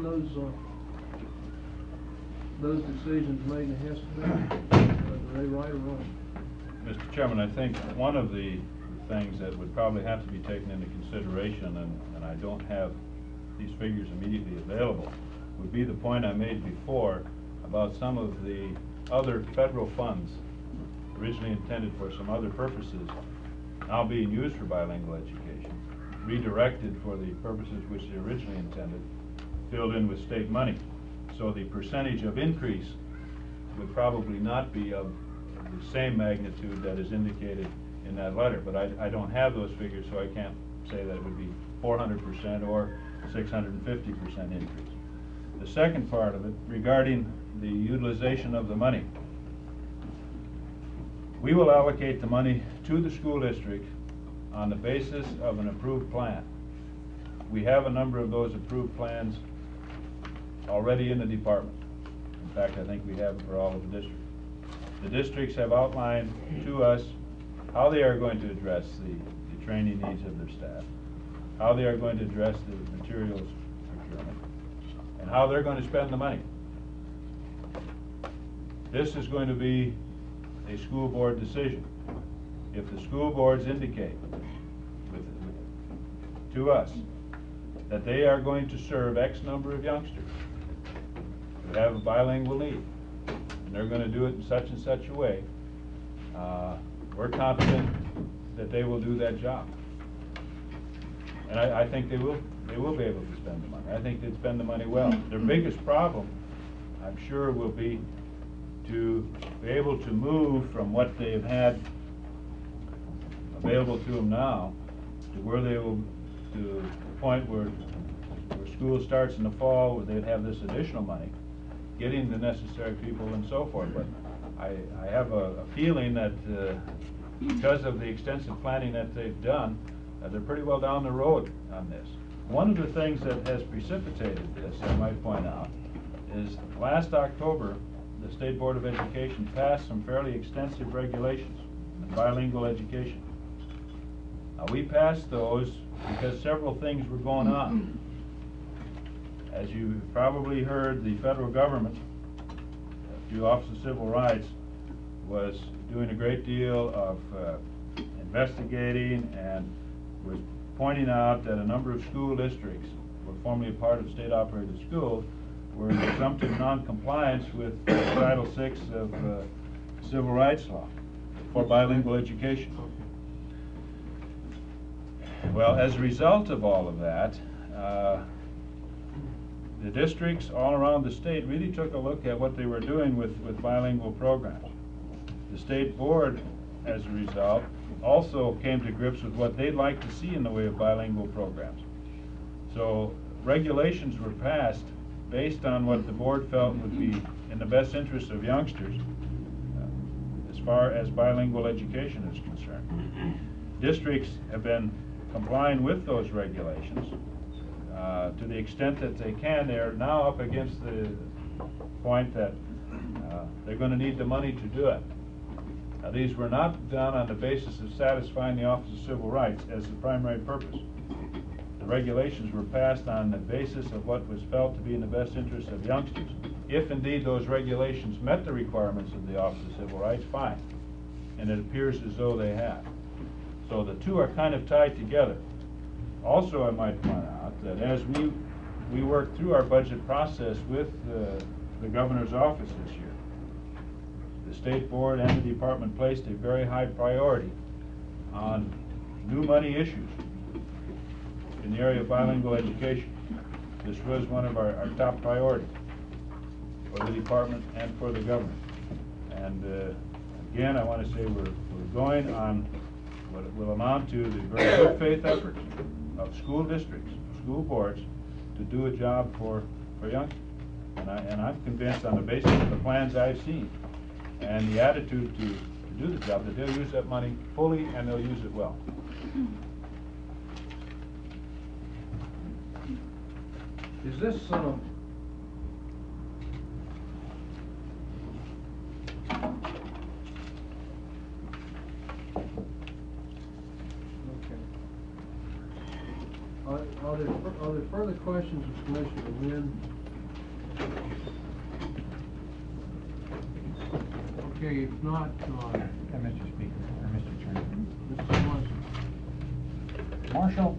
D: those decisions made in the Hess Committee? Are they right or wrong?
L: Mr. Chairman, I think one of the things that would probably have to be taken into consideration, and I don't have these figures immediately available, would be the point I made before about some of the other federal funds originally intended for some other purposes now being used for bilingual education, redirected for the purposes which they originally intended, filled in with state money. So the percentage of increase would probably not be of the same magnitude that is indicated in that letter, but I don't have those figures, so I can't say that it would be 400% or 650% increase. The second part of it, regarding the utilization of the money, we will allocate the money to the school district on the basis of an approved plan. We have a number of those approved plans already in the department. In fact, I think we have for all of the districts. The districts have outlined to us how they are going to address the training needs of their staff, how they are going to address the materials procurement, and how they're going to spend the money. This is going to be a school board decision. If the school boards indicate to us that they are going to serve X number of youngsters who have a bilingual need, and they're going to do it in such and such a way, we're confident that they will do that job. And I think they will be able to spend the money. I think they'd spend the money well. Their biggest problem, I'm sure, will be to be able to move from what they've had available to them now to where they will, to the point where school starts in the fall, where they'd have this additional money, getting the necessary people and so forth. But I have a feeling that because of the extensive planning that they've done, they're pretty well down the road on this. One of the things that has precipitated this, I might point out, is last October, the State Board of Education passed some fairly extensive regulations in bilingual education. Now, we passed those because several things were going on. As you probably heard, the federal government, through Office of Civil Rights, was doing a great deal of investigating and was pointing out that a number of school districts were formerly a part of state-operated schools were in presumptive non-compliance with Title VI of civil rights law for bilingual education. Well, as a result of all of that, the districts all around the state really took a look at what they were doing with bilingual programs. The state board, as a result, also came to grips with what they'd like to see in the way of bilingual programs. So regulations were passed based on what the board felt would be in the best interest of youngsters as far as bilingual education is concerned. Districts have been complying with those regulations to the extent that they can. They're now up against the point that they're going to need the money to do it. Now, these were not done on the basis of satisfying the Office of Civil Rights as the primary purpose. The regulations were passed on the basis of what was felt to be in the best interest of youngsters. If indeed those regulations met the requirements of the Office of Civil Rights, fine. And it appears as though they have. So the two are kind of tied together. Also, I might point out that as we worked through our budget process with the governor's office this year, the state board and the department placed a very high priority on new money issues in the area of bilingual education. This was one of our top priorities for the department and for the governor. And again, I want to say we're going on what will amount to the very good faith efforts of school districts, school boards, to do a job for youngsters. And I'm convinced on the basis of the plans I've seen and the attitude to do the job that they'll use that money fully and they'll use it well.
E: Is this,
D: Are there further questions of Commissioner Wynn? Okay, if not,
J: Mr. Speaker, or Mr. Chairman.
D: Mr. Swanson.
J: Marshall,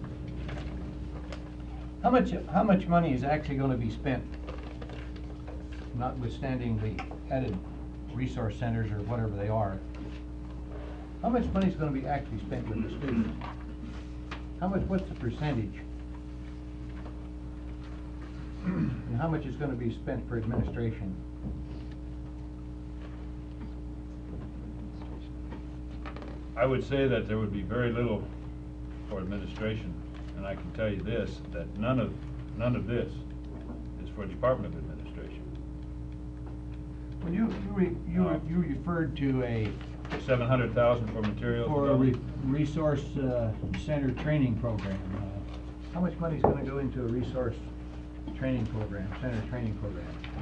J: how much money is actually going to be spent, notwithstanding the added resource centers or whatever they are? How much money is going to be actually spent with the students? What's the percentage? And how much is going to be spent for administration?
L: I would say that there would be very little for administration, and I can tell you this, that none of this is for Department of Administration.
J: Well, you referred to a
L: $700,000 for materials.
J: for a resource center training program. How much money is going to go into a resource training program, center training program?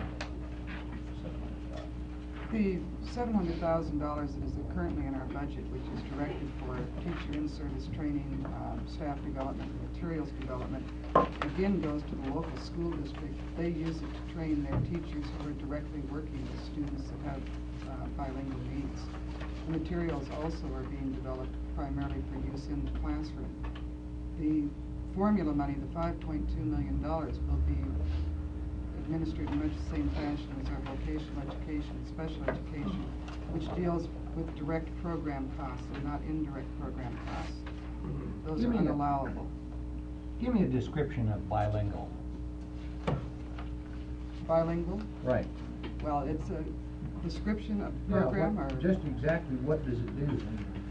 M: The $700,000 that is currently in our budget, which is directed for teacher in-service training, staff development, materials development, again goes to the local school district. They use it to train their teachers who are directly working with students that have bilingual needs. The materials also are being developed primarily for use in the classroom. The formula money, the $5.2 million, will be administered in much the same fashion as our vocational education, special education, which deals with direct program costs and not indirect program costs. Those are unallowable.
J: Give me a description of bilingual.
M: Bilingual?
J: Right.
M: Well, it's a description of program or...
J: Just exactly what does it do?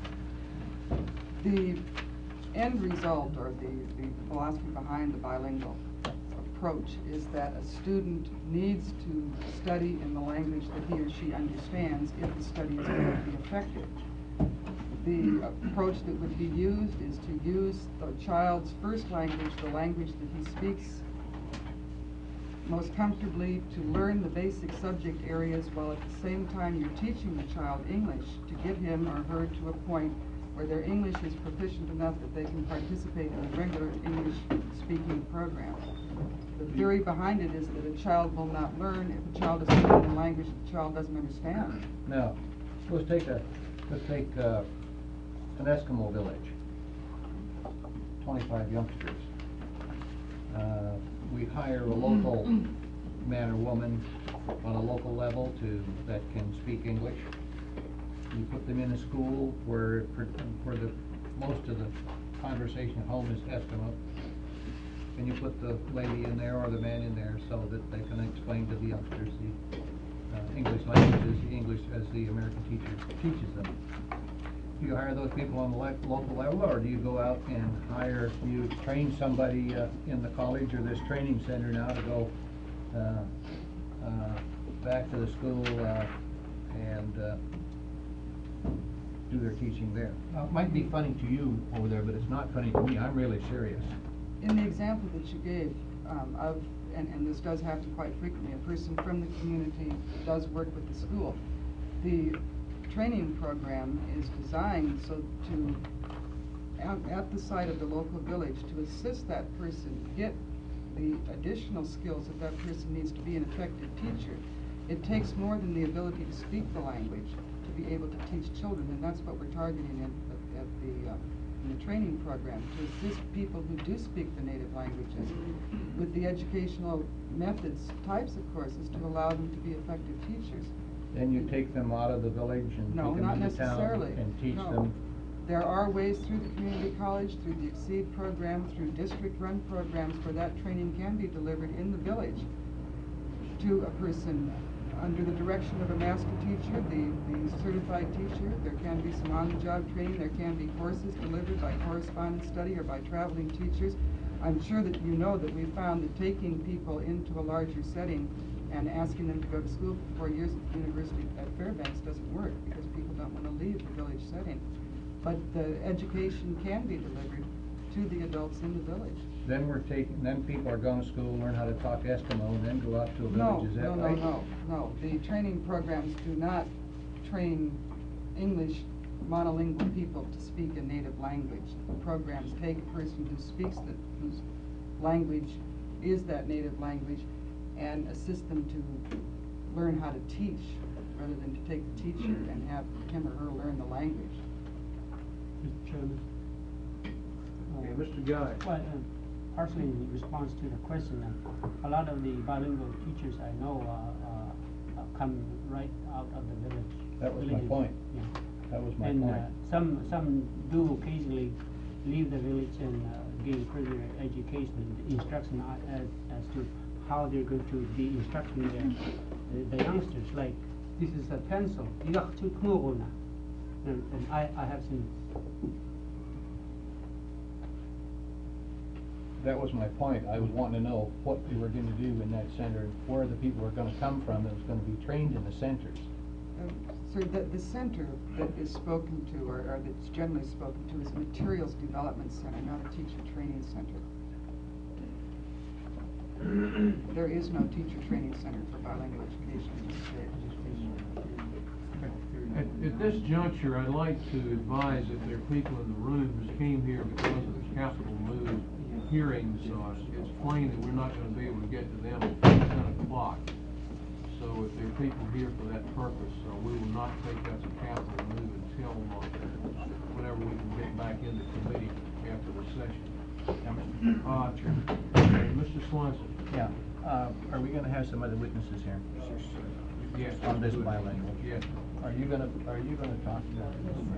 M: The end result, or the philosophy behind the bilingual approach, is that a student needs to study in the language that he or she understands if the study is going to be effective. The approach that would be used is to use the child's first language, the language that he speaks most comfortably, to learn the basic subject areas while at the same time you're teaching the child English to get him or her to a point where their English is proficient enough that they can participate in a regular English speaking program. The theory behind it is that a child will not learn if a child is speaking a language that the child doesn't understand.
J: Now, let's take an Eskimo village, 25 youngsters. We hire a local man or woman on a local level that can speak English. We put them in a school where the most of the conversation at home is Eskimo. Can you put the lady in there or the man in there so that they can explain to the youngsters the English language as English as the American teacher teaches them? Do you hire those people on the local level, or do you go out and you train somebody in the college or this training center now to go back to the school and do their teaching there? It might be funny to you over there, but it's not funny to me. I'm really serious.
M: In the example that you gave and this does happen quite frequently, a person from the community does work with the school. The training program is designed so to, at the site of the local village, to assist that person get the additional skills that that person needs to be an effective teacher. It takes more than the ability to speak the language to be able to teach children, and that's what we're targeting in the training program, to assist people who do speak the native languages with the educational methods, types of courses, to allow them to be effective teachers.
J: Then you take them out of the village and take them into town and teach them?
M: There are ways through the community college, through the Exceed program, through district-run programs where that training can be delivered in the village to a person under the direction of a master teacher, the certified teacher. There can be some on-the-job training. There can be courses delivered by correspondence study or by traveling teachers. I'm sure that you know that we found that taking people into a larger setting and asking them to go to school for 4 years at the university at Fairbanks doesn't work because people don't want to leave the village setting. But the education can be delivered to the adults in the village.
J: Then people are going to school, learn how to talk Eskimo, and then go out to a village, is that right?
M: No. The training programs do not train English monolingual people to speak a native language. The programs take a person who speaks whose language is that native language and assist them to learn how to teach rather than to take the teacher and have him or her learn the language.
O: Mr. Chairman.
J: Mr. Guy.
O: Well, partially in response to the question, a lot of the bilingual teachers I know come right out of the village.
J: That was my point.
O: Yeah.
J: That was my point.
O: And some do occasionally leave the village and gain further education, instruction as to how they're going to be instructing the youngsters. Like, this is a pencil. And I have seen.
J: That was my point. I was wanting to know what we were going to do in that center, where the people were going to come from that was going to be trained in the centers.
M: So the center that is spoken to, or that's generally spoken to, is a materials development center, not a teacher training center. There is no teacher training center for bilingual education in this state.
D: At this juncture, I'd like to advise that there are people in the room who came here because of the capital move hearings. It's plain that we're not going to be able to get to them at 10 o'clock. So if there are people here for that purpose, we will not take up the capital move until whenever we can get back into committee after the session. Mr. Swanson.
J: Yeah. Are we going to have some other witnesses here?
D: Yes.
J: On this bilingual?
D: Yes.
J: Are you going to talk to her?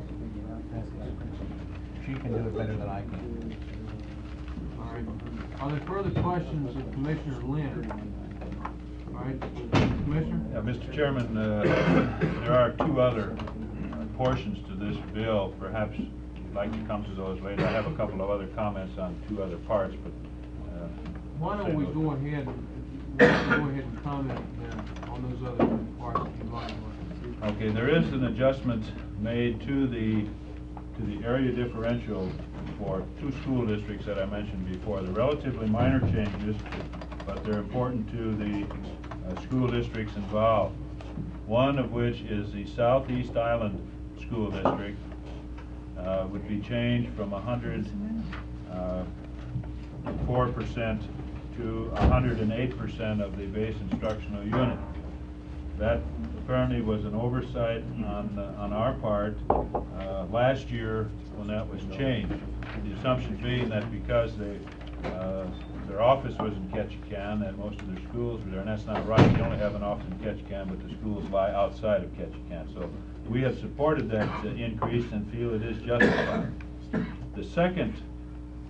J: She can do it better than I can.
D: All right. Are there further questions of Commissioner Lynn? All right, Commissioner?
L: Yeah, Mr. Chairman, there are two other portions to this bill. Perhaps you'd like to come to those later. I have a couple of other comments on two other parts, but
D: why don't we go ahead and comment then on those other two parts if you'd like.
L: Okay, there is an adjustment made to the area differential for two school districts that I mentioned before. They're relatively minor changes, but they're important to the school districts involved. One of which is the Southeast Island School District would be changed from 104% to 108% of the base instructional unit. That apparently was an oversight on our part last year when that was changed. The assumption being that because their office was in Ketchikan and most of their schools were there, and that's not right. They only have an office in Ketchikan, but the schools lie outside of Ketchikan. So we have supported that increase and feel it is justified. The second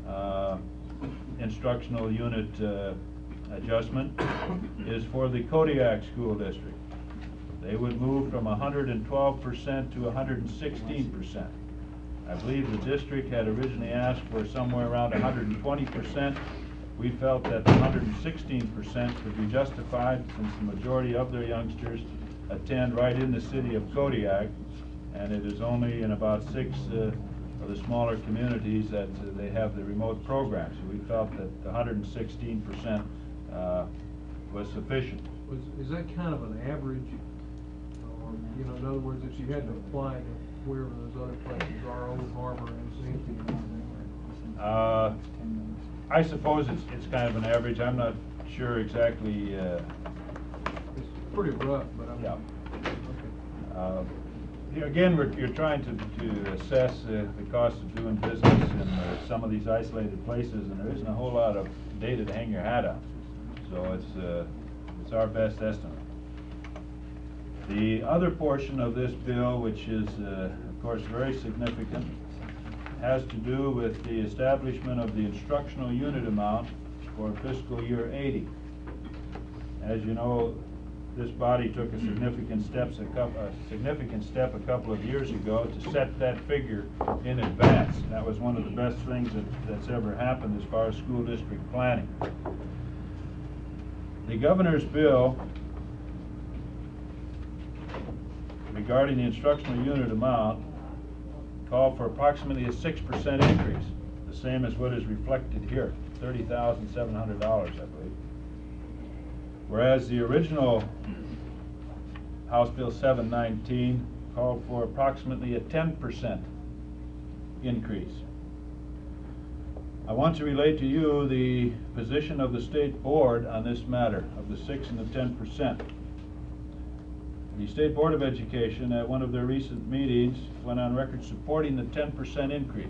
L: instructional unit adjustment is for the Kodiak School District. They would move from 112% to 116%. I believe the district had originally asked for somewhere around 120%. We felt that 116% could be justified since the majority of their youngsters attend right in the city of Kodiak, and it is only in about 6 of the smaller communities that they have the remote programs. So we felt that 116% was sufficient.
D: Is that kind of an average? Or, you know, in other words, if you had to apply to wherever those other places are, Old Harbor and Cynthia?
L: I suppose it's kind of an average. I'm not sure exactly.
D: It's pretty rough, but I'm.
L: Yeah.
D: Okay.
L: Here again, you're trying to assess the cost of doing business in some of these isolated places, and there isn't a whole lot of data to hang your hat on. So it's our best estimate. The other portion of this bill, which is of course very significant, has to do with the establishment of the instructional unit amount for fiscal year 80. As you know, this body took a significant step a couple of years ago to set that figure in advance. That was one of the best things that's ever happened as far as school district planning. The governor's bill regarding the instructional unit amount called for approximately a 6% increase, the same as what is reflected here, $30,700, I believe. Whereas the original House Bill 719 called for approximately a 10% increase. I want to relate to you the position of the State Board on this matter of the 6 and the 10%. The State Board of Education at one of their recent meetings went on record supporting the 10% increase.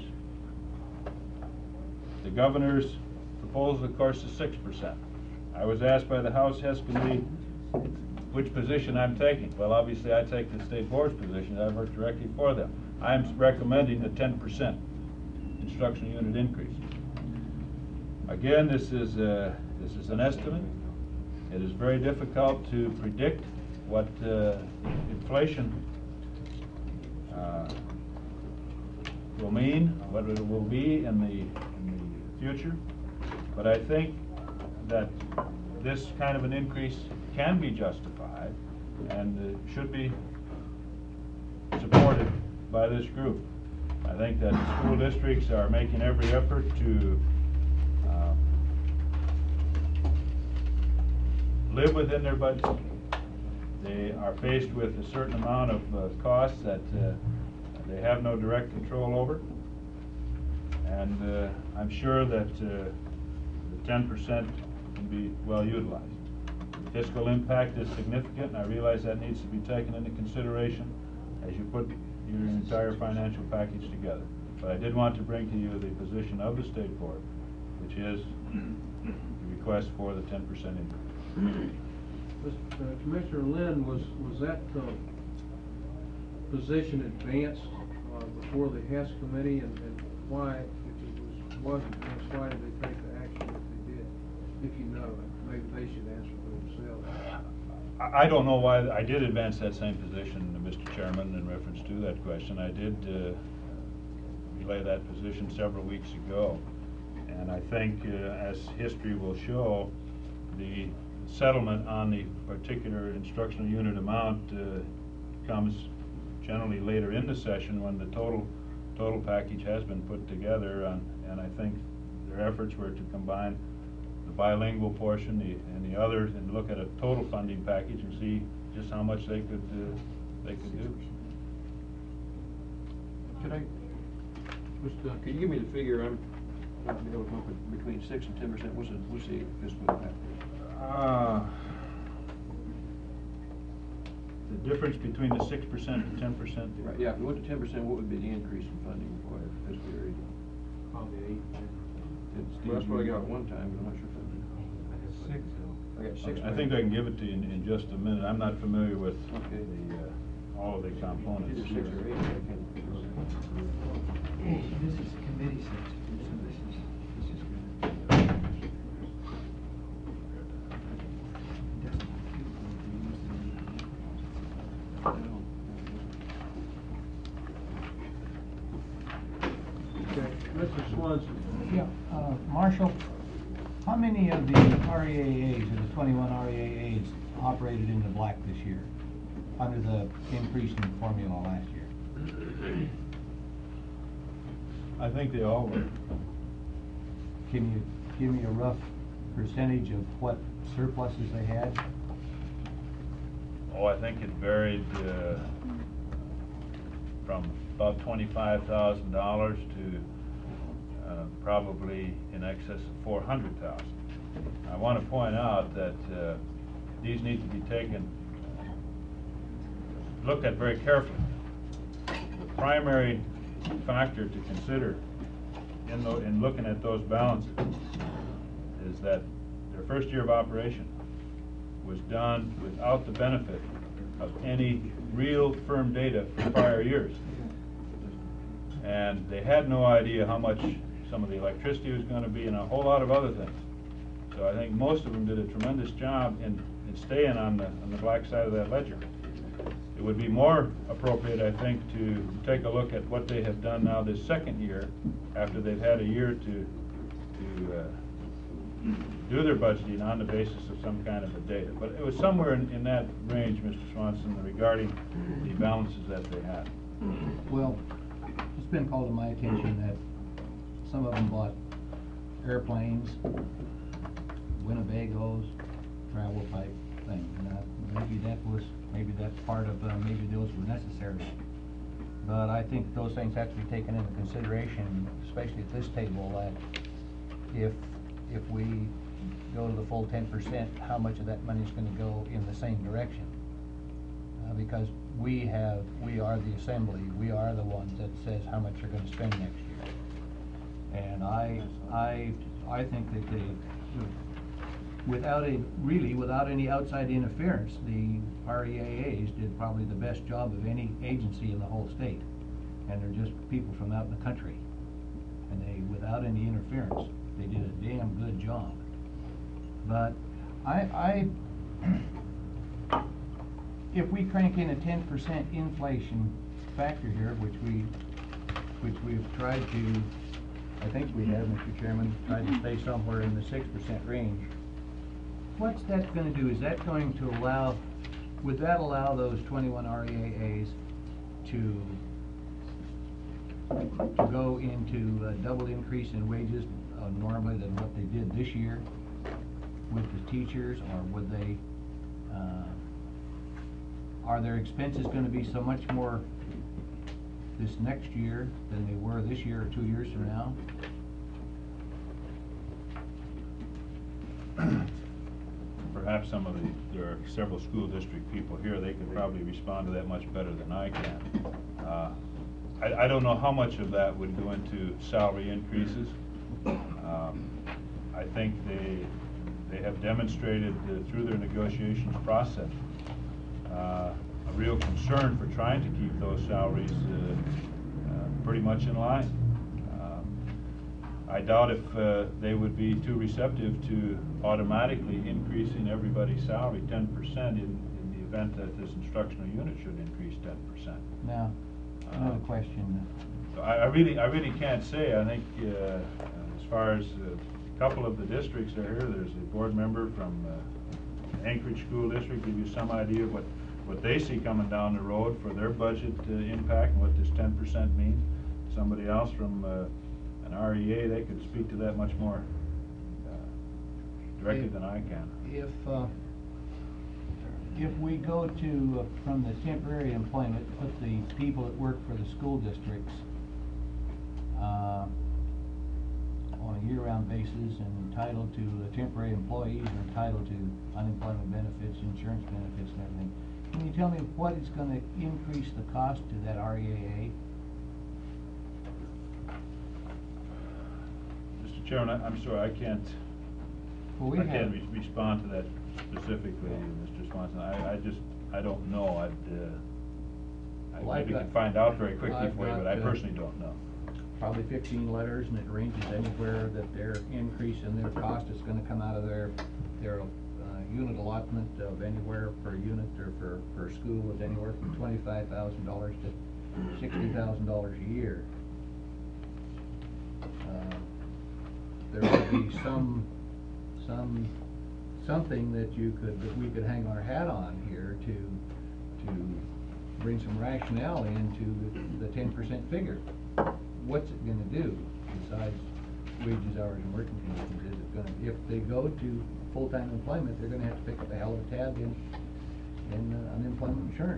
L: The governor's proposal, of course, is 6%. I was asked by the House HES Committee which position I'm taking. Well, obviously I take the State Board's position. I work directly for them. I'm recommending the 10% instructional unit increase. Again, this is an estimate. It is very difficult to predict what inflation will mean, what it will be in the future. But I think that this kind of an increase can be justified and should be supported by this group. I think that the school districts are making every effort to live within their budget. They are faced with a certain amount of costs that they have no direct control over. And I'm sure that the 10% can be well utilized. The fiscal impact is significant, and I realize that needs to be taken into consideration as you put your entire financial package together. But I did want to bring to you the position of the State Board, which is the request for the 10% increase.
D: Commissioner Lynn, was that position advanced before the HES Committee, and why, if it was advanced, why did they take the action that they did? If you know, maybe they should answer for themselves.
L: I don't know why I did advance that same position, Mr. Chairman, in reference to that question. I did relay that position several weeks ago, and I think as history will show, the settlement on the particular instructional unit amount comes generally later in the session when the total package has been put together, and I think their efforts were to combine the bilingual portion and the others and look at a total funding package and see just how much they could do.
E: Could you give me the figure? I'm not being able to come up with between 6 and 10%. What's the fiscal impact?
L: The difference between the 6% and 10%?
E: Right, yeah, if we went to 10%, what would be the increase in funding for fiscal year 80?
D: Probably 8.
E: Well, that's what I got at one time, but I'm not sure if
D: Six.
E: I got 6.
L: I think I can give it to you in just a minute. I'm not familiar with
E: Okay.
L: all of the components.
E: Either 6 or 8. I can't.
H: This is a committee section, so this is.
J: Marshall, how many of the REAAs, or the 21 REAAs, operated in the black this year, under the increase in formula last year?
L: I think they all were.
J: Can you give me a rough percentage of what surpluses they had?
L: Oh, I think it varied from about $25,000 to probably in excess of $400,000. I want to point out that these need to be taken, looked at very carefully. The primary factor to consider in looking at those balances is that their first year of operation was done without the benefit of any real firm data from prior years. And they had no idea how much some of the electricity was going to be and a whole lot of other things. So I think most of them did a tremendous job in staying on the black side of that ledger. It would be more appropriate, I think, to take a look at what they have done now this second year, after they've had a year to do their budgeting on the basis of some kind of a data. But it was somewhere in that range, Mr. Swanson, regarding the balances that they had.
J: Well, it's been called to my attention that some of them bought airplanes, Winnebagos, travel type thing. Maybe that's part of, maybe those were necessary. But I think those things have to be taken into consideration, especially at this table, that if we go to the full 10%, how much of that money is going to go in the same direction? Because we are the assembly, we are the ones that says how much you're going to spend next year. And I think that without any outside interference, the REAAs did probably the best job of any agency in the whole state. And they're just people from out in the country. And they, without any interference, they did a damn good job. But if we crank in a 10% inflation factor here, which we've tried to, I think we have, Mr. Chairman, tried to stay somewhere in the 6% range, what's that going to do? Is that going to allow, would that allow those 21 REAAs to go into a double increase in wages normally than what they did this year with the teachers, or would they, are their expenses going to be so much more this next year than they were this year or 2 years from now?
L: Perhaps there are several school district people here, they could probably respond to that much better than I can. I don't know how much of that would go into salary increases. I think they have demonstrated through their negotiations process a real concern for trying to keep those salaries pretty much in line. I doubt if they would be too receptive to automatically increasing everybody's salary 10% in the event that this instructional unit should increase 10%.
J: Now, another question.
L: I really can't say. I think as far as a couple of the districts that are here, there's a board member from Anchorage School District, give you some idea of what they see coming down the road for their budget impact and what this 10% means. Somebody else from an REA, they could speak to that much more directly than I can.
J: If we go to, from the temporary employment, put the people that work for the school districts on a year-round basis and entitled to, temporary employees are entitled to unemployment benefits, insurance benefits and everything. Can you tell me what is going to increase the cost to that REAA?
L: Mr. Chairman, I'm sorry, I can't respond to that specifically, Mr. Swanson. I don't know. Maybe could find out very quickly for you, but I personally don't know.
J: Probably 15 letters, and it ranges anywhere that their increase in their cost is going to come out of their unit allotment of anywhere per unit or per school is anywhere from $25,000 to $60,000 a year. there would be something that we could hang our hat on here to bring some rationale into the 10% figure. What's it gonna do besides wages, hours, and working conditions? Is it gonna, if they go to full-time employment, they're gonna have to pick up a hell of a tab in unemployment insurance.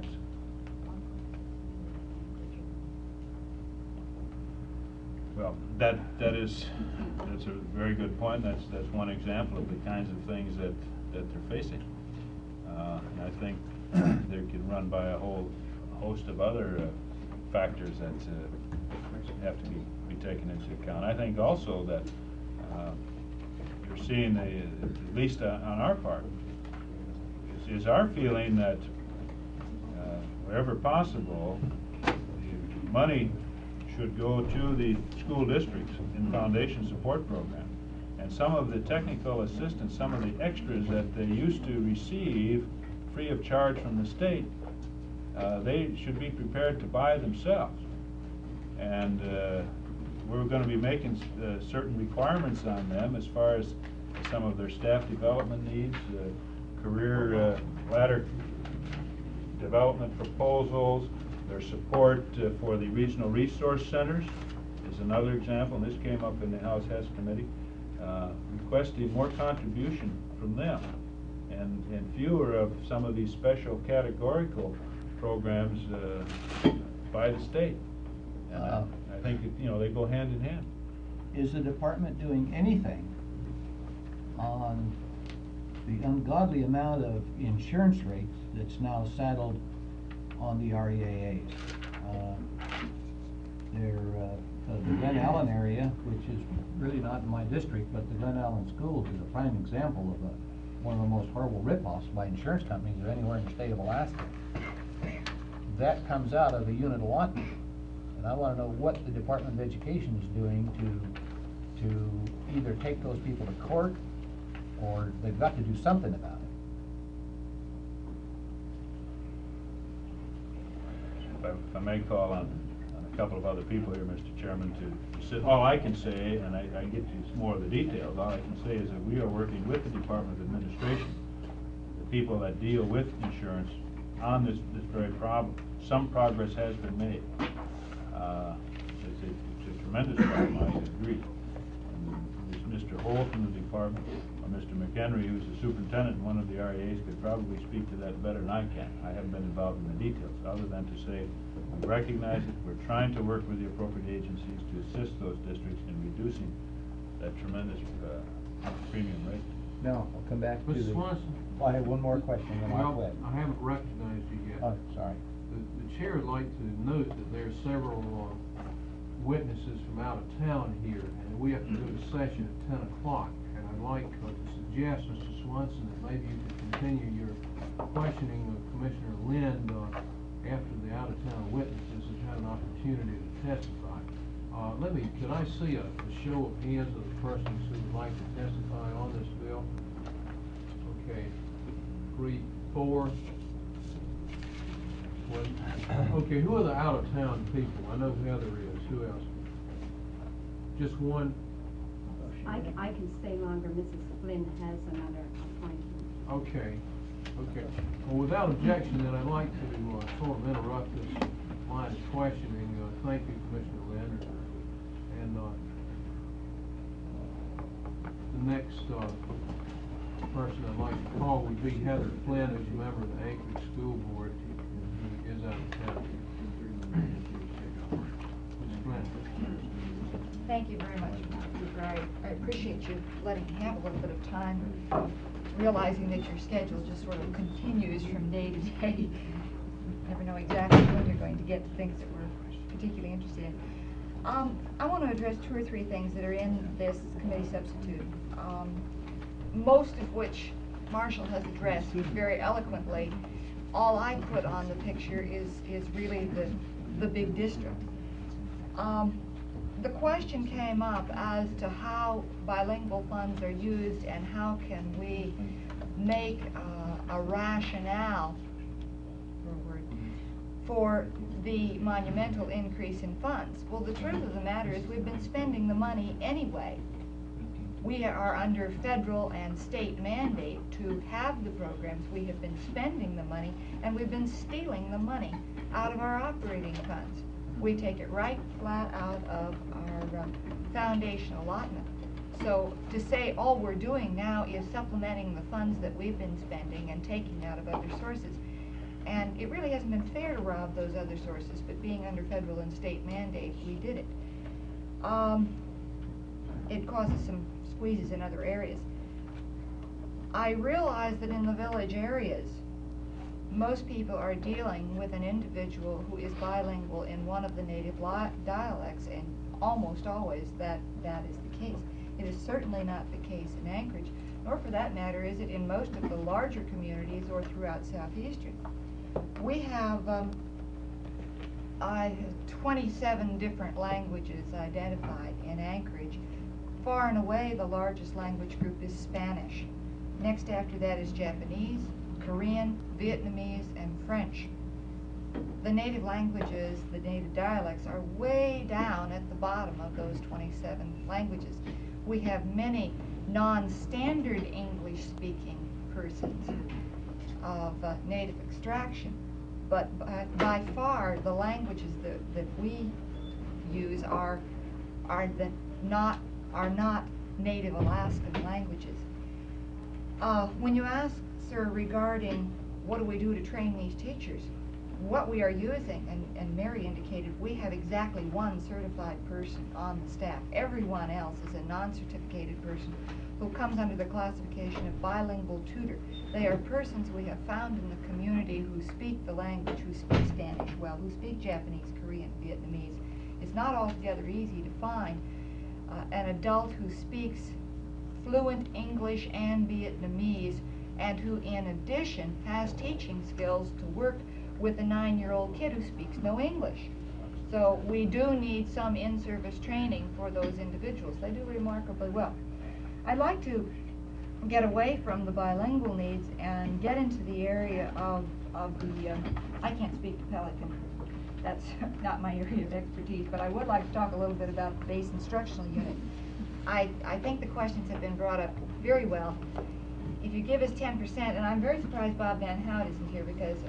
L: Well, that's a very good point. That's one example of the kinds of things that they're facing. And I think they can run by a whole host of other factors that have to be taken into account. I think also that you're seeing, at least on our part, is our feeling that wherever possible, the money should go to the school districts in foundation support program. And some of the technical assistance, some of the extras that they used to receive free of charge from the state, they should be prepared to buy themselves. And we're going to be making certain requirements on them as far as some of their staff development needs, career ladder development proposals, their support for the regional resource centers is another example, and this came up in the House Hess Committee, requesting more contribution from them and fewer of some of these special categorical programs by the state. And I think they go hand in hand.
J: Is the department doing anything on the ungodly amount of insurance rates that's now saddled on the REAAs? The Glen Allen area, which is really not in my district, but the Glen Allen schools is a prime example of one of the most horrible rip-offs by insurance companies of anywhere in the state of Alaska. That comes out of the unit allotment, and I want to know what the Department of Education is doing to either take those people to court, or they've got to do something about it.
L: If I may call on a couple of other people here, Mr. Chairman, to sit. All I can say, and I get to more of the details, all I can say is that we are working with the Department of Administration, the people that deal with insurance, on this very problem. Some progress has been made. It's a tremendous problem, I agree. And Mr. Holt from the department, or Mr. McHenry, who's the superintendent in one of the REAs, could probably speak to that better than I can. I haven't been involved in the details, other than to say we recognize it, we're trying to work with the appropriate agencies to assist those districts in reducing that tremendous premium rate.
J: Now, I'll come back to
D: Mr. Swanson?
J: I have one more question, and I'll quit.
D: I haven't recognized you yet.
J: Oh, sorry.
D: The chair would like to note that there are several witnesses from out of town here, and we have to go to session at 10 o'clock. And I'd like to suggest, Mr. Swanson, that maybe you could continue your questioning of Commissioner Lind after the out-of-town witnesses have had an opportunity to testify. Could I see a show of hands of the persons who would like to testify on this bill? Okay, 3, 4. Okay, who are the out-of-town people? I know Heather is. Who else? Just one?
P: I can stay longer. Mrs. Flynn has another appointment.
D: Okay. Well, without objection, then I'd like to sort of interrupt this line of questioning. Thank you, Commissioner Lind. And the next person I'd like to call would be Heather Flynn, who's a member of the Anchorage School Board, who is out of town. Ms. Flynn.
N: Thank you very much, Mr. Cooper. I appreciate you letting me have a little bit of time, realizing that your schedule just sort of continues from day to day. You never know exactly when you're going to get to things that we're particularly interested in. I want to address 2 or 3 things that are in this committee substitute, most of which Marshall has addressed very eloquently. All I put on the picture is really the big district. The question came up as to how bilingual funds are used and how can we make a rationale for the monumental increase in funds. Well, the truth of the matter is we've been spending the money anyway. We are under federal and state mandate to have the programs. We have been spending the money, and we've been stealing the money out of our operating funds. We take it right flat out of our foundation allotment. So to say all we're doing now is supplementing the funds that we've been spending and taking out of other sources. And it really hasn't been fair to rob those other sources, but being under federal and state mandate, we did it. It causes some squeezes in other areas. I realize that in the village areas, most people are dealing with an individual who is bilingual in one of the native dialects, and almost always that is the case. It is certainly not the case in Anchorage, nor for that matter is it in most of the larger communities or throughout Southeastern. We have 27 different languages identified in Anchorage. Far and away the largest language group is Spanish. Next after that is Japanese, Korean, Vietnamese, and French. The native languages, the native dialects, are way down at the bottom of those 27 languages. We have many non-standard English-speaking persons of native extraction, but by far the languages that we use are not native Alaskan languages. When you ask, sir, regarding what do we do to train these teachers, what we are using, and Mary indicated, we have exactly one certified person on the staff. Everyone else is a non-certificated person who comes under the classification of bilingual tutor. They are persons we have found in the community who speak the language, who speak Spanish well, who speak Japanese, Korean, Vietnamese. It's not altogether easy to find an adult who speaks fluent English and Vietnamese, and who in addition has teaching skills to work with a 9-year-old kid who speaks no English. So we do need some in-service training for those individuals. They do remarkably well. I'd like to get away from the bilingual needs and get into the area of the, I can't speak to Pelican. That's not my area of expertise, but I would like to talk a little bit about the base instructional unit. I think the questions have been brought up very well. If you give us 10%, and I'm very surprised Bob Van Hout isn't here, because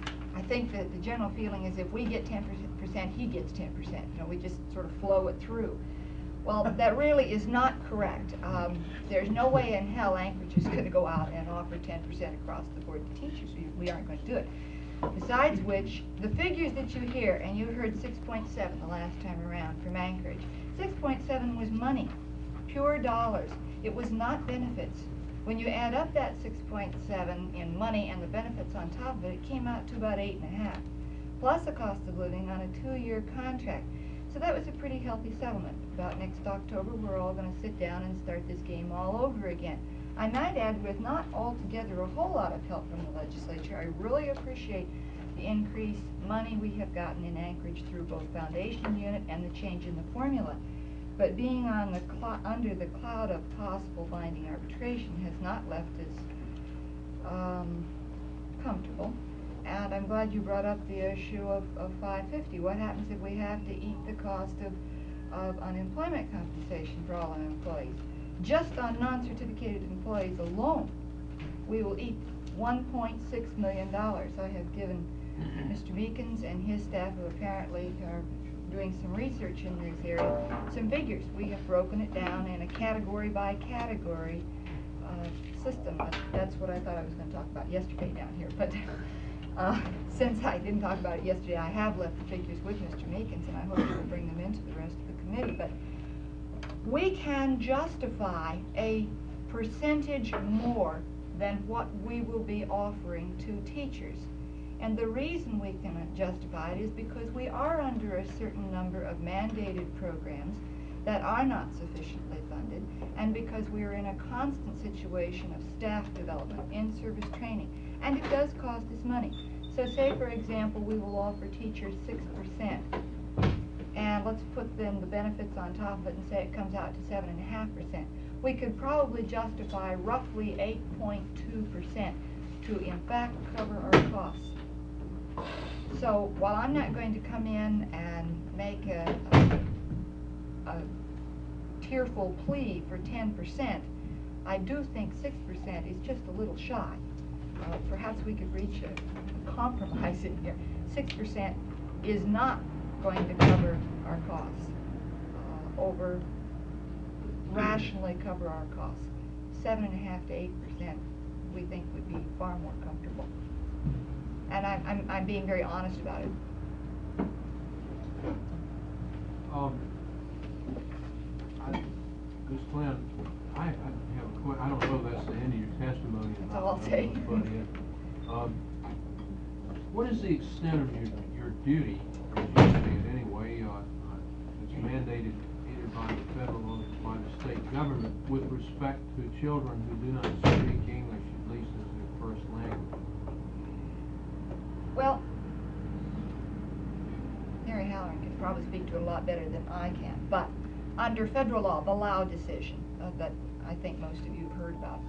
N: I think that the general feeling is if we get 10%, he gets 10%. You know, we just sort of flow it through. Well, that really is not correct. There's no way in hell Anchorage is going to go out and offer 10% across the board to teachers. We aren't going to do it. Besides which, the figures that you hear, and you heard 6.7 the last time around from Anchorage, 6.7 was money, pure dollars. It was not benefits. When you add up that 6.7 in money and the benefits on top of it, it came out to about 8.5, plus the cost of living on a 2-year contract. So that was a pretty healthy settlement. About next October, we're all going to sit down and start this game all over again. I might add, with not altogether a whole lot of help from the legislature, I really appreciate the increased money we have gotten in Anchorage through both foundation unit and the change in the formula. But being on the under the cloud of possible binding arbitration has not left us comfortable. And I'm glad you brought up the issue of 550. What happens if we have to eat the cost of unemployment compensation for all our employees? Just on non-certificated employees alone, we will eat $1.6 million. I have given Mr. Meekins and his staff, who apparently are doing some research in this area, some figures. We have broken it down in a category by category system. That's what I thought I was going to talk about yesterday down here. But since I didn't talk about it yesterday, I have left the figures with Mr. Meekins, and I hope he will bring them into the rest of the committee. But we can justify a percentage more than what we will be offering to teachers. And the reason we can justify it is because we are under a certain number of mandated programs that are not sufficiently funded, and because we are in a constant situation of staff development, in-service training, and it does cost us money. So say, for example, we will offer teachers 6%, and let's put then the benefits on top of it and say it comes out to 7.5%. We could probably justify roughly 8.2% to in fact cover our costs. So while I'm not going to come in and make a tearful plea for 10%, I do think 6% is just a little shy. Perhaps we could reach a compromise in here. 6% is not going to cover our costs, rationally cover our costs. 7.5% to 8% we think would be far more comfortable. And I'm being very honest about it.
D: Ms. Flynn, I have a question. I don't know if that's the end of your testimony or not.
N: That's all I'll say.
D: What is the extent of your duty, as you see it anyway, that's mandated either by the federal or by the state government with respect to children who do not speak English, at least as their first language?
N: Well, Mary Halloran can probably speak to it a lot better than I can, but under federal law, the Lau decision that I think most of you have heard about,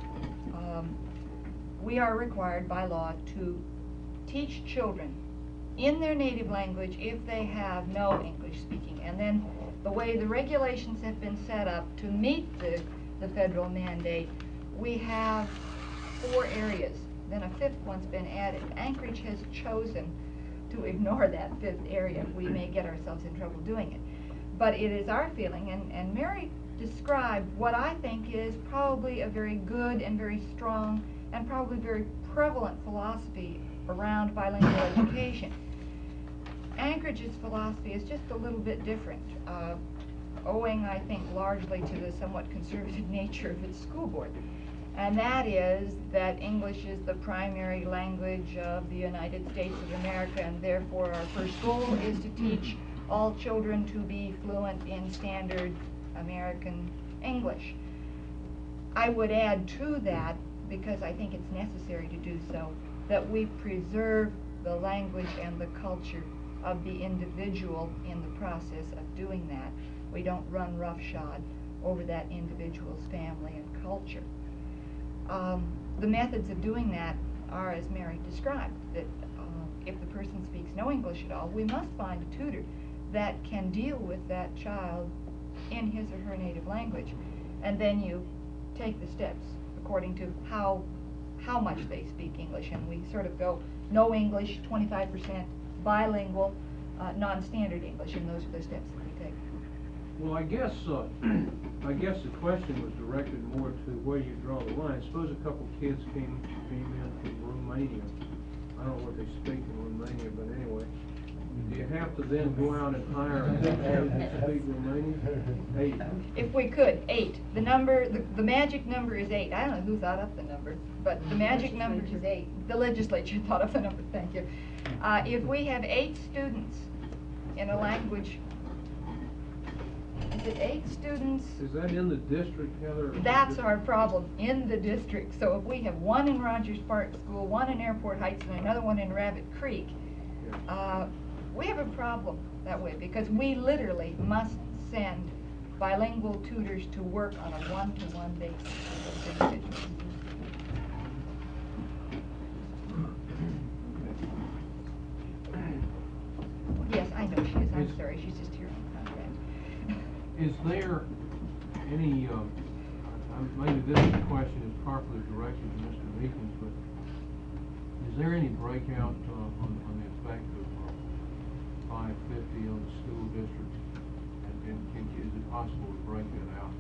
N: we are required by law to teach children in their native language if they have no English speaking. And then the way the regulations have been set up to meet the federal mandate, we have 4 areas. Then a 5th one's been added. Anchorage has chosen to ignore that 5th area. We may get ourselves in trouble doing it. But it is our feeling, and Mary described what I think is probably a very good and very strong and probably very prevalent philosophy around bilingual education. Anchorage's philosophy is just a little bit different, owing, I think, largely to the somewhat conservative nature of its school board. And that is that English is the primary language of the United States of America, and therefore our first goal is to teach all children to be fluent in standard American English. I would add to that, because I think it's necessary to do so, that we preserve the language and the culture of the individual in the process of doing that. We don't run roughshod over that individual's family and culture. The methods of doing that are, as Mary described, that if the person speaks no English at all, we must find a tutor that can deal with that child in his or her native language. And then you take the steps according to how much they speak English. And we sort of go no English, 25%, bilingual, non-standard English, and those are the steps that we take.
D: Well, I guess the question was directed more to where you draw the line. Suppose a couple kids came in from Romania. I don't know what they speak in Romania, but anyway. Do you have to then go out and hire a teacher to speak Romanian? 8.
N: If we could, 8. The number, the magic number is 8. I don't know who thought up the number, but the magic number is 8. The legislature thought up the number, thank you. If we have 8 students in a language, is it 8 students?
D: Is that in the district, Heather?
N: That's our problem, in the district. So if we have 1 in Rogers Park School, 1 in Airport Heights, and another one in Rabbit Creek, we have a problem that way, because we literally must send bilingual tutors to work on a one-to-one basis with those individuals. Yes, I know she is. I'm sorry. She's just here on contract.
D: Is there any, maybe this question is properly directed to Mr. Meekins, but is there any breakout on the effect of 550 on the school districts? And is it possible to break that out?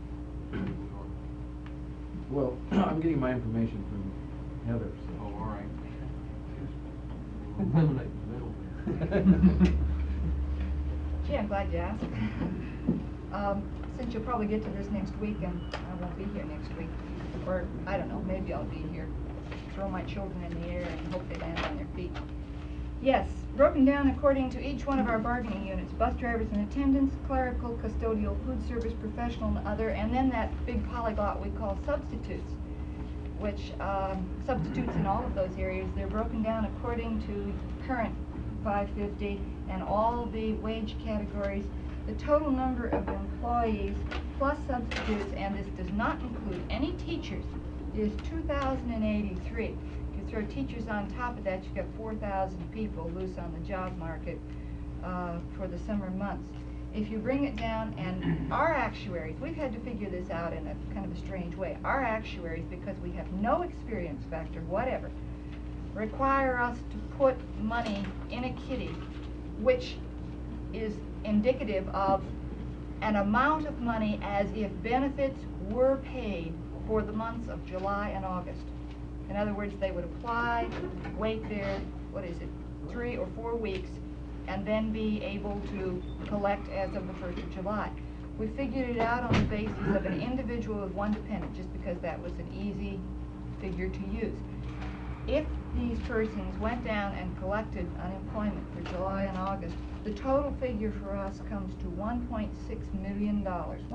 G: Well, I'm getting my information from Heather. So.
D: Oh, all right. Eliminate the middleman.
N: Gee, I'm glad you asked. Since you'll probably get to this next week, and I won't be here next week, or I don't know, maybe I'll be here. Throw my children in the air and hope they land on their feet. Yes, broken down according to each one of our bargaining units: bus drivers and attendants, clerical, custodial, food service, professional, and other, and then that big polyglot we call substitutes, which substitutes in all of those areas, they're broken down according to current 550 and all the wage categories. The total number of employees plus substitutes, and this does not include any teachers, is 2,083. If you throw teachers on top of that, you've got 4,000 people loose on the job market for the summer months. if you bring it down, and our actuaries, we've had to figure this out in a kind of a strange way. Our actuaries, because we have no experience factor whatever, require us to put money in a kitty which is indicative of an amount of money as if benefits were paid for the months of July and August. In other words, they would apply, wait there, 3 or 4 weeks, and then be able to collect as of the 1st of July. We figured it out on the basis of an individual with one dependent, just because that was an easy figure to use. If these persons went down and collected unemployment for July and August, the total figure for us comes to $1.6 million.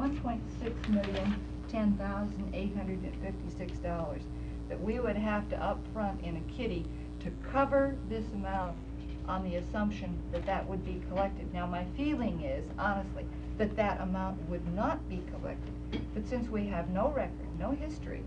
N: $1.6,010,856 that we would have to upfront in a kitty to cover this amount on the assumption that that would be collected. Now, my feeling is, honestly, that that amount would not be collected. But since we have no record, no history,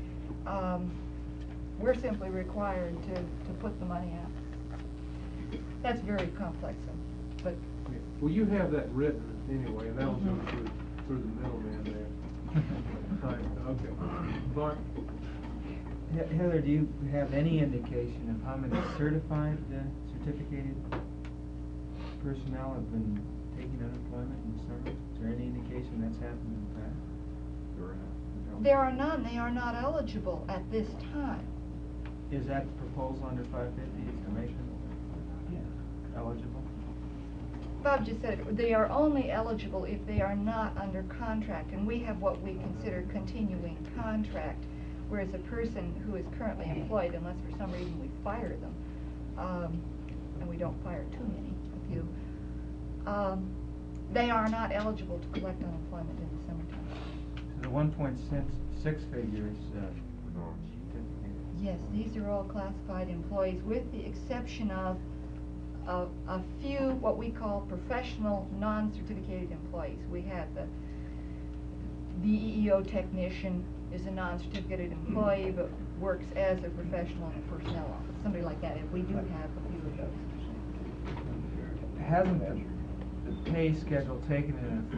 N: we're simply required to put the money out. That's very complex, but...
D: Well, you have that written anyway, and that'll go through the middleman there. Okay. Bart?
Q: Heather, do you have any indication of how many certified certificated personnel have been taking unemployment in the summer? Is there any indication that's happened in the past?
N: There are none. They are not eligible at this time.
Q: Is that proposal under 550 is to make them eligible?
N: Bob just said it. They are only eligible if they are not under contract, and we have what we consider continuing contract, whereas a person who is currently employed, unless for some reason we fire them, and we don't fire too many, a few, they are not eligible to collect unemployment in the summertime.
Q: So the 1.6 figure is certificated?
N: Yes, these are all classified employees, with the exception of a few what we call professional non-certificated employees. We have the EEO technician is a non-certificated employee but works as a professional in a personnel office, somebody like that. If we do have a few of those.
Q: Hasn't the pay schedule taken into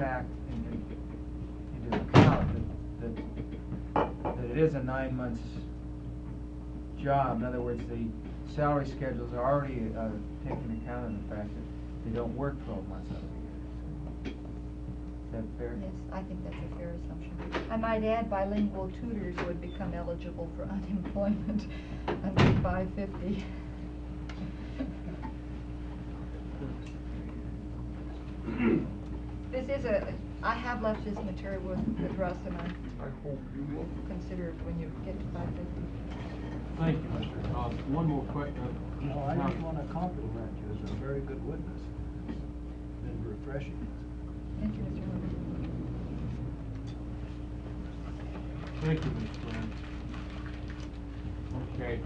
Q: account that it is a 9 months job? In other words, the salary schedules are already taking account of the fact that they don't work 12 months out of the year. Is that fair?
N: Yes, I think that's a fair assumption. I might add bilingual tutors would become eligible for unemployment under 550. This is I have left this material with Russ, and I hope you will consider it when you get to 550.
D: Thank you, Mr. Cobb. One more question.
A: No, I just want to compliment you as a very good witness. It's been refreshing.
N: Thank you, Mr. Miller.
D: Thank you, Ms. Flynn. Okay.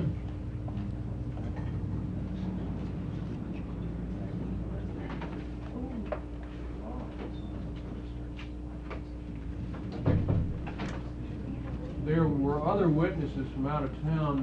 D: There were other witnesses from out of town.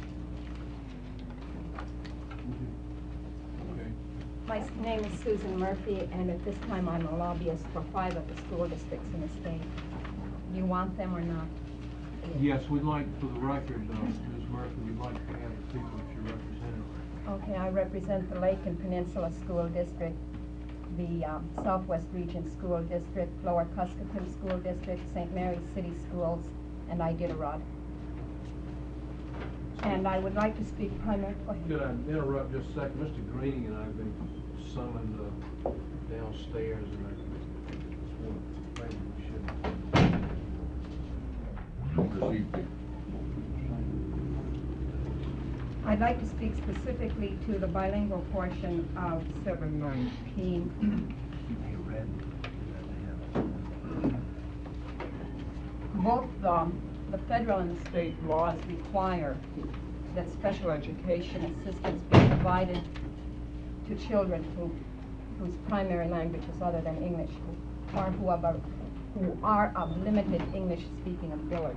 D: Okay.
R: My name is Susan Murphy, and at this time I'm a lobbyist for 5 of the school districts in the state. Do you want them or not?
D: Yes, we'd like, for the record, Ms. Murphy, we'd like to have the people that you represented.
R: Okay, I represent the Lake and Peninsula School District, the Southwest Region School District, Lower Kuskokwim School District, St. Mary's City Schools, and Iditarod. And I would like to speak primarily...
D: Could I interrupt just a second? Mr. Greening and I have been summoned downstairs, and I just want to maybe we should proceed.
R: I'd like to speak specifically to the bilingual portion of 719. Both the federal and the state laws require that special education assistance be provided to children whose primary language is other than English, who are of limited English-speaking ability.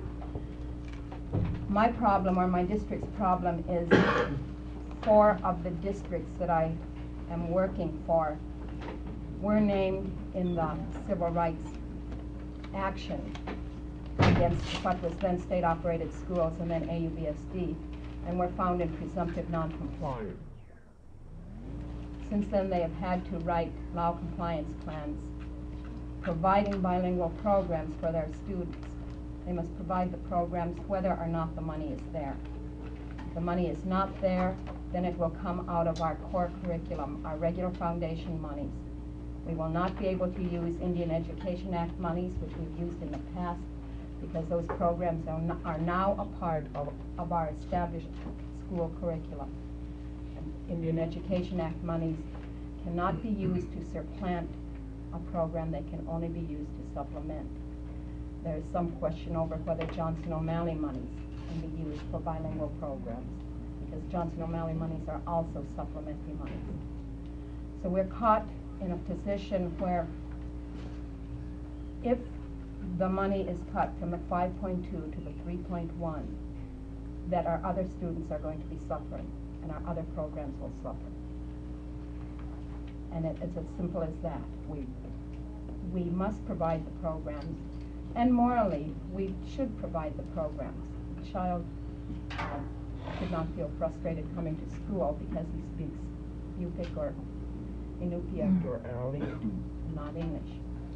R: My problem, or my district's problem, is 4 of the districts that I am working for were named in the civil rights action against what was then state-operated schools and then AUVSD, and were found in presumptive non-compliance. Since then, they have had to write law compliance plans providing bilingual programs for their students. They must provide the programs whether or not the money is there. If the money is not there, then it will come out of our core curriculum, our regular foundation monies. We will not be able to use Indian Education Act monies, which we've used in the past, because those programs are now a part of our established school curriculum. And Indian Education Act monies cannot be used to supplant a program. They can only be used to supplement. There is some question over whether Johnson O'Malley monies can be used for bilingual programs, because Johnson O'Malley monies are also supplementary monies. So we're caught in a position where if the money is cut from the 5.2 to the 3.1, that our other students are going to be suffering and our other programs will suffer. And it's as simple as that. We must provide the programs, and morally, we should provide the programs. The child should not feel frustrated coming to school because he speaks Yupik or Inupiat or Arabic, not English.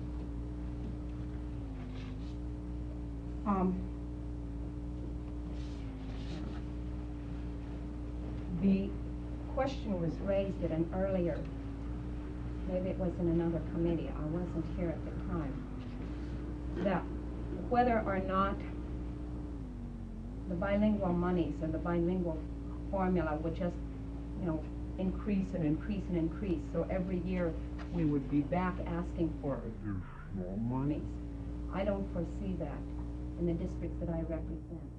R: The question was raised at an earlier, maybe it was in another committee, I wasn't here at the time, that whether or not the bilingual monies and the bilingual formula would just, increase and increase and increase. So every year we would be back asking for more monies. I don't foresee that in the districts that I represent.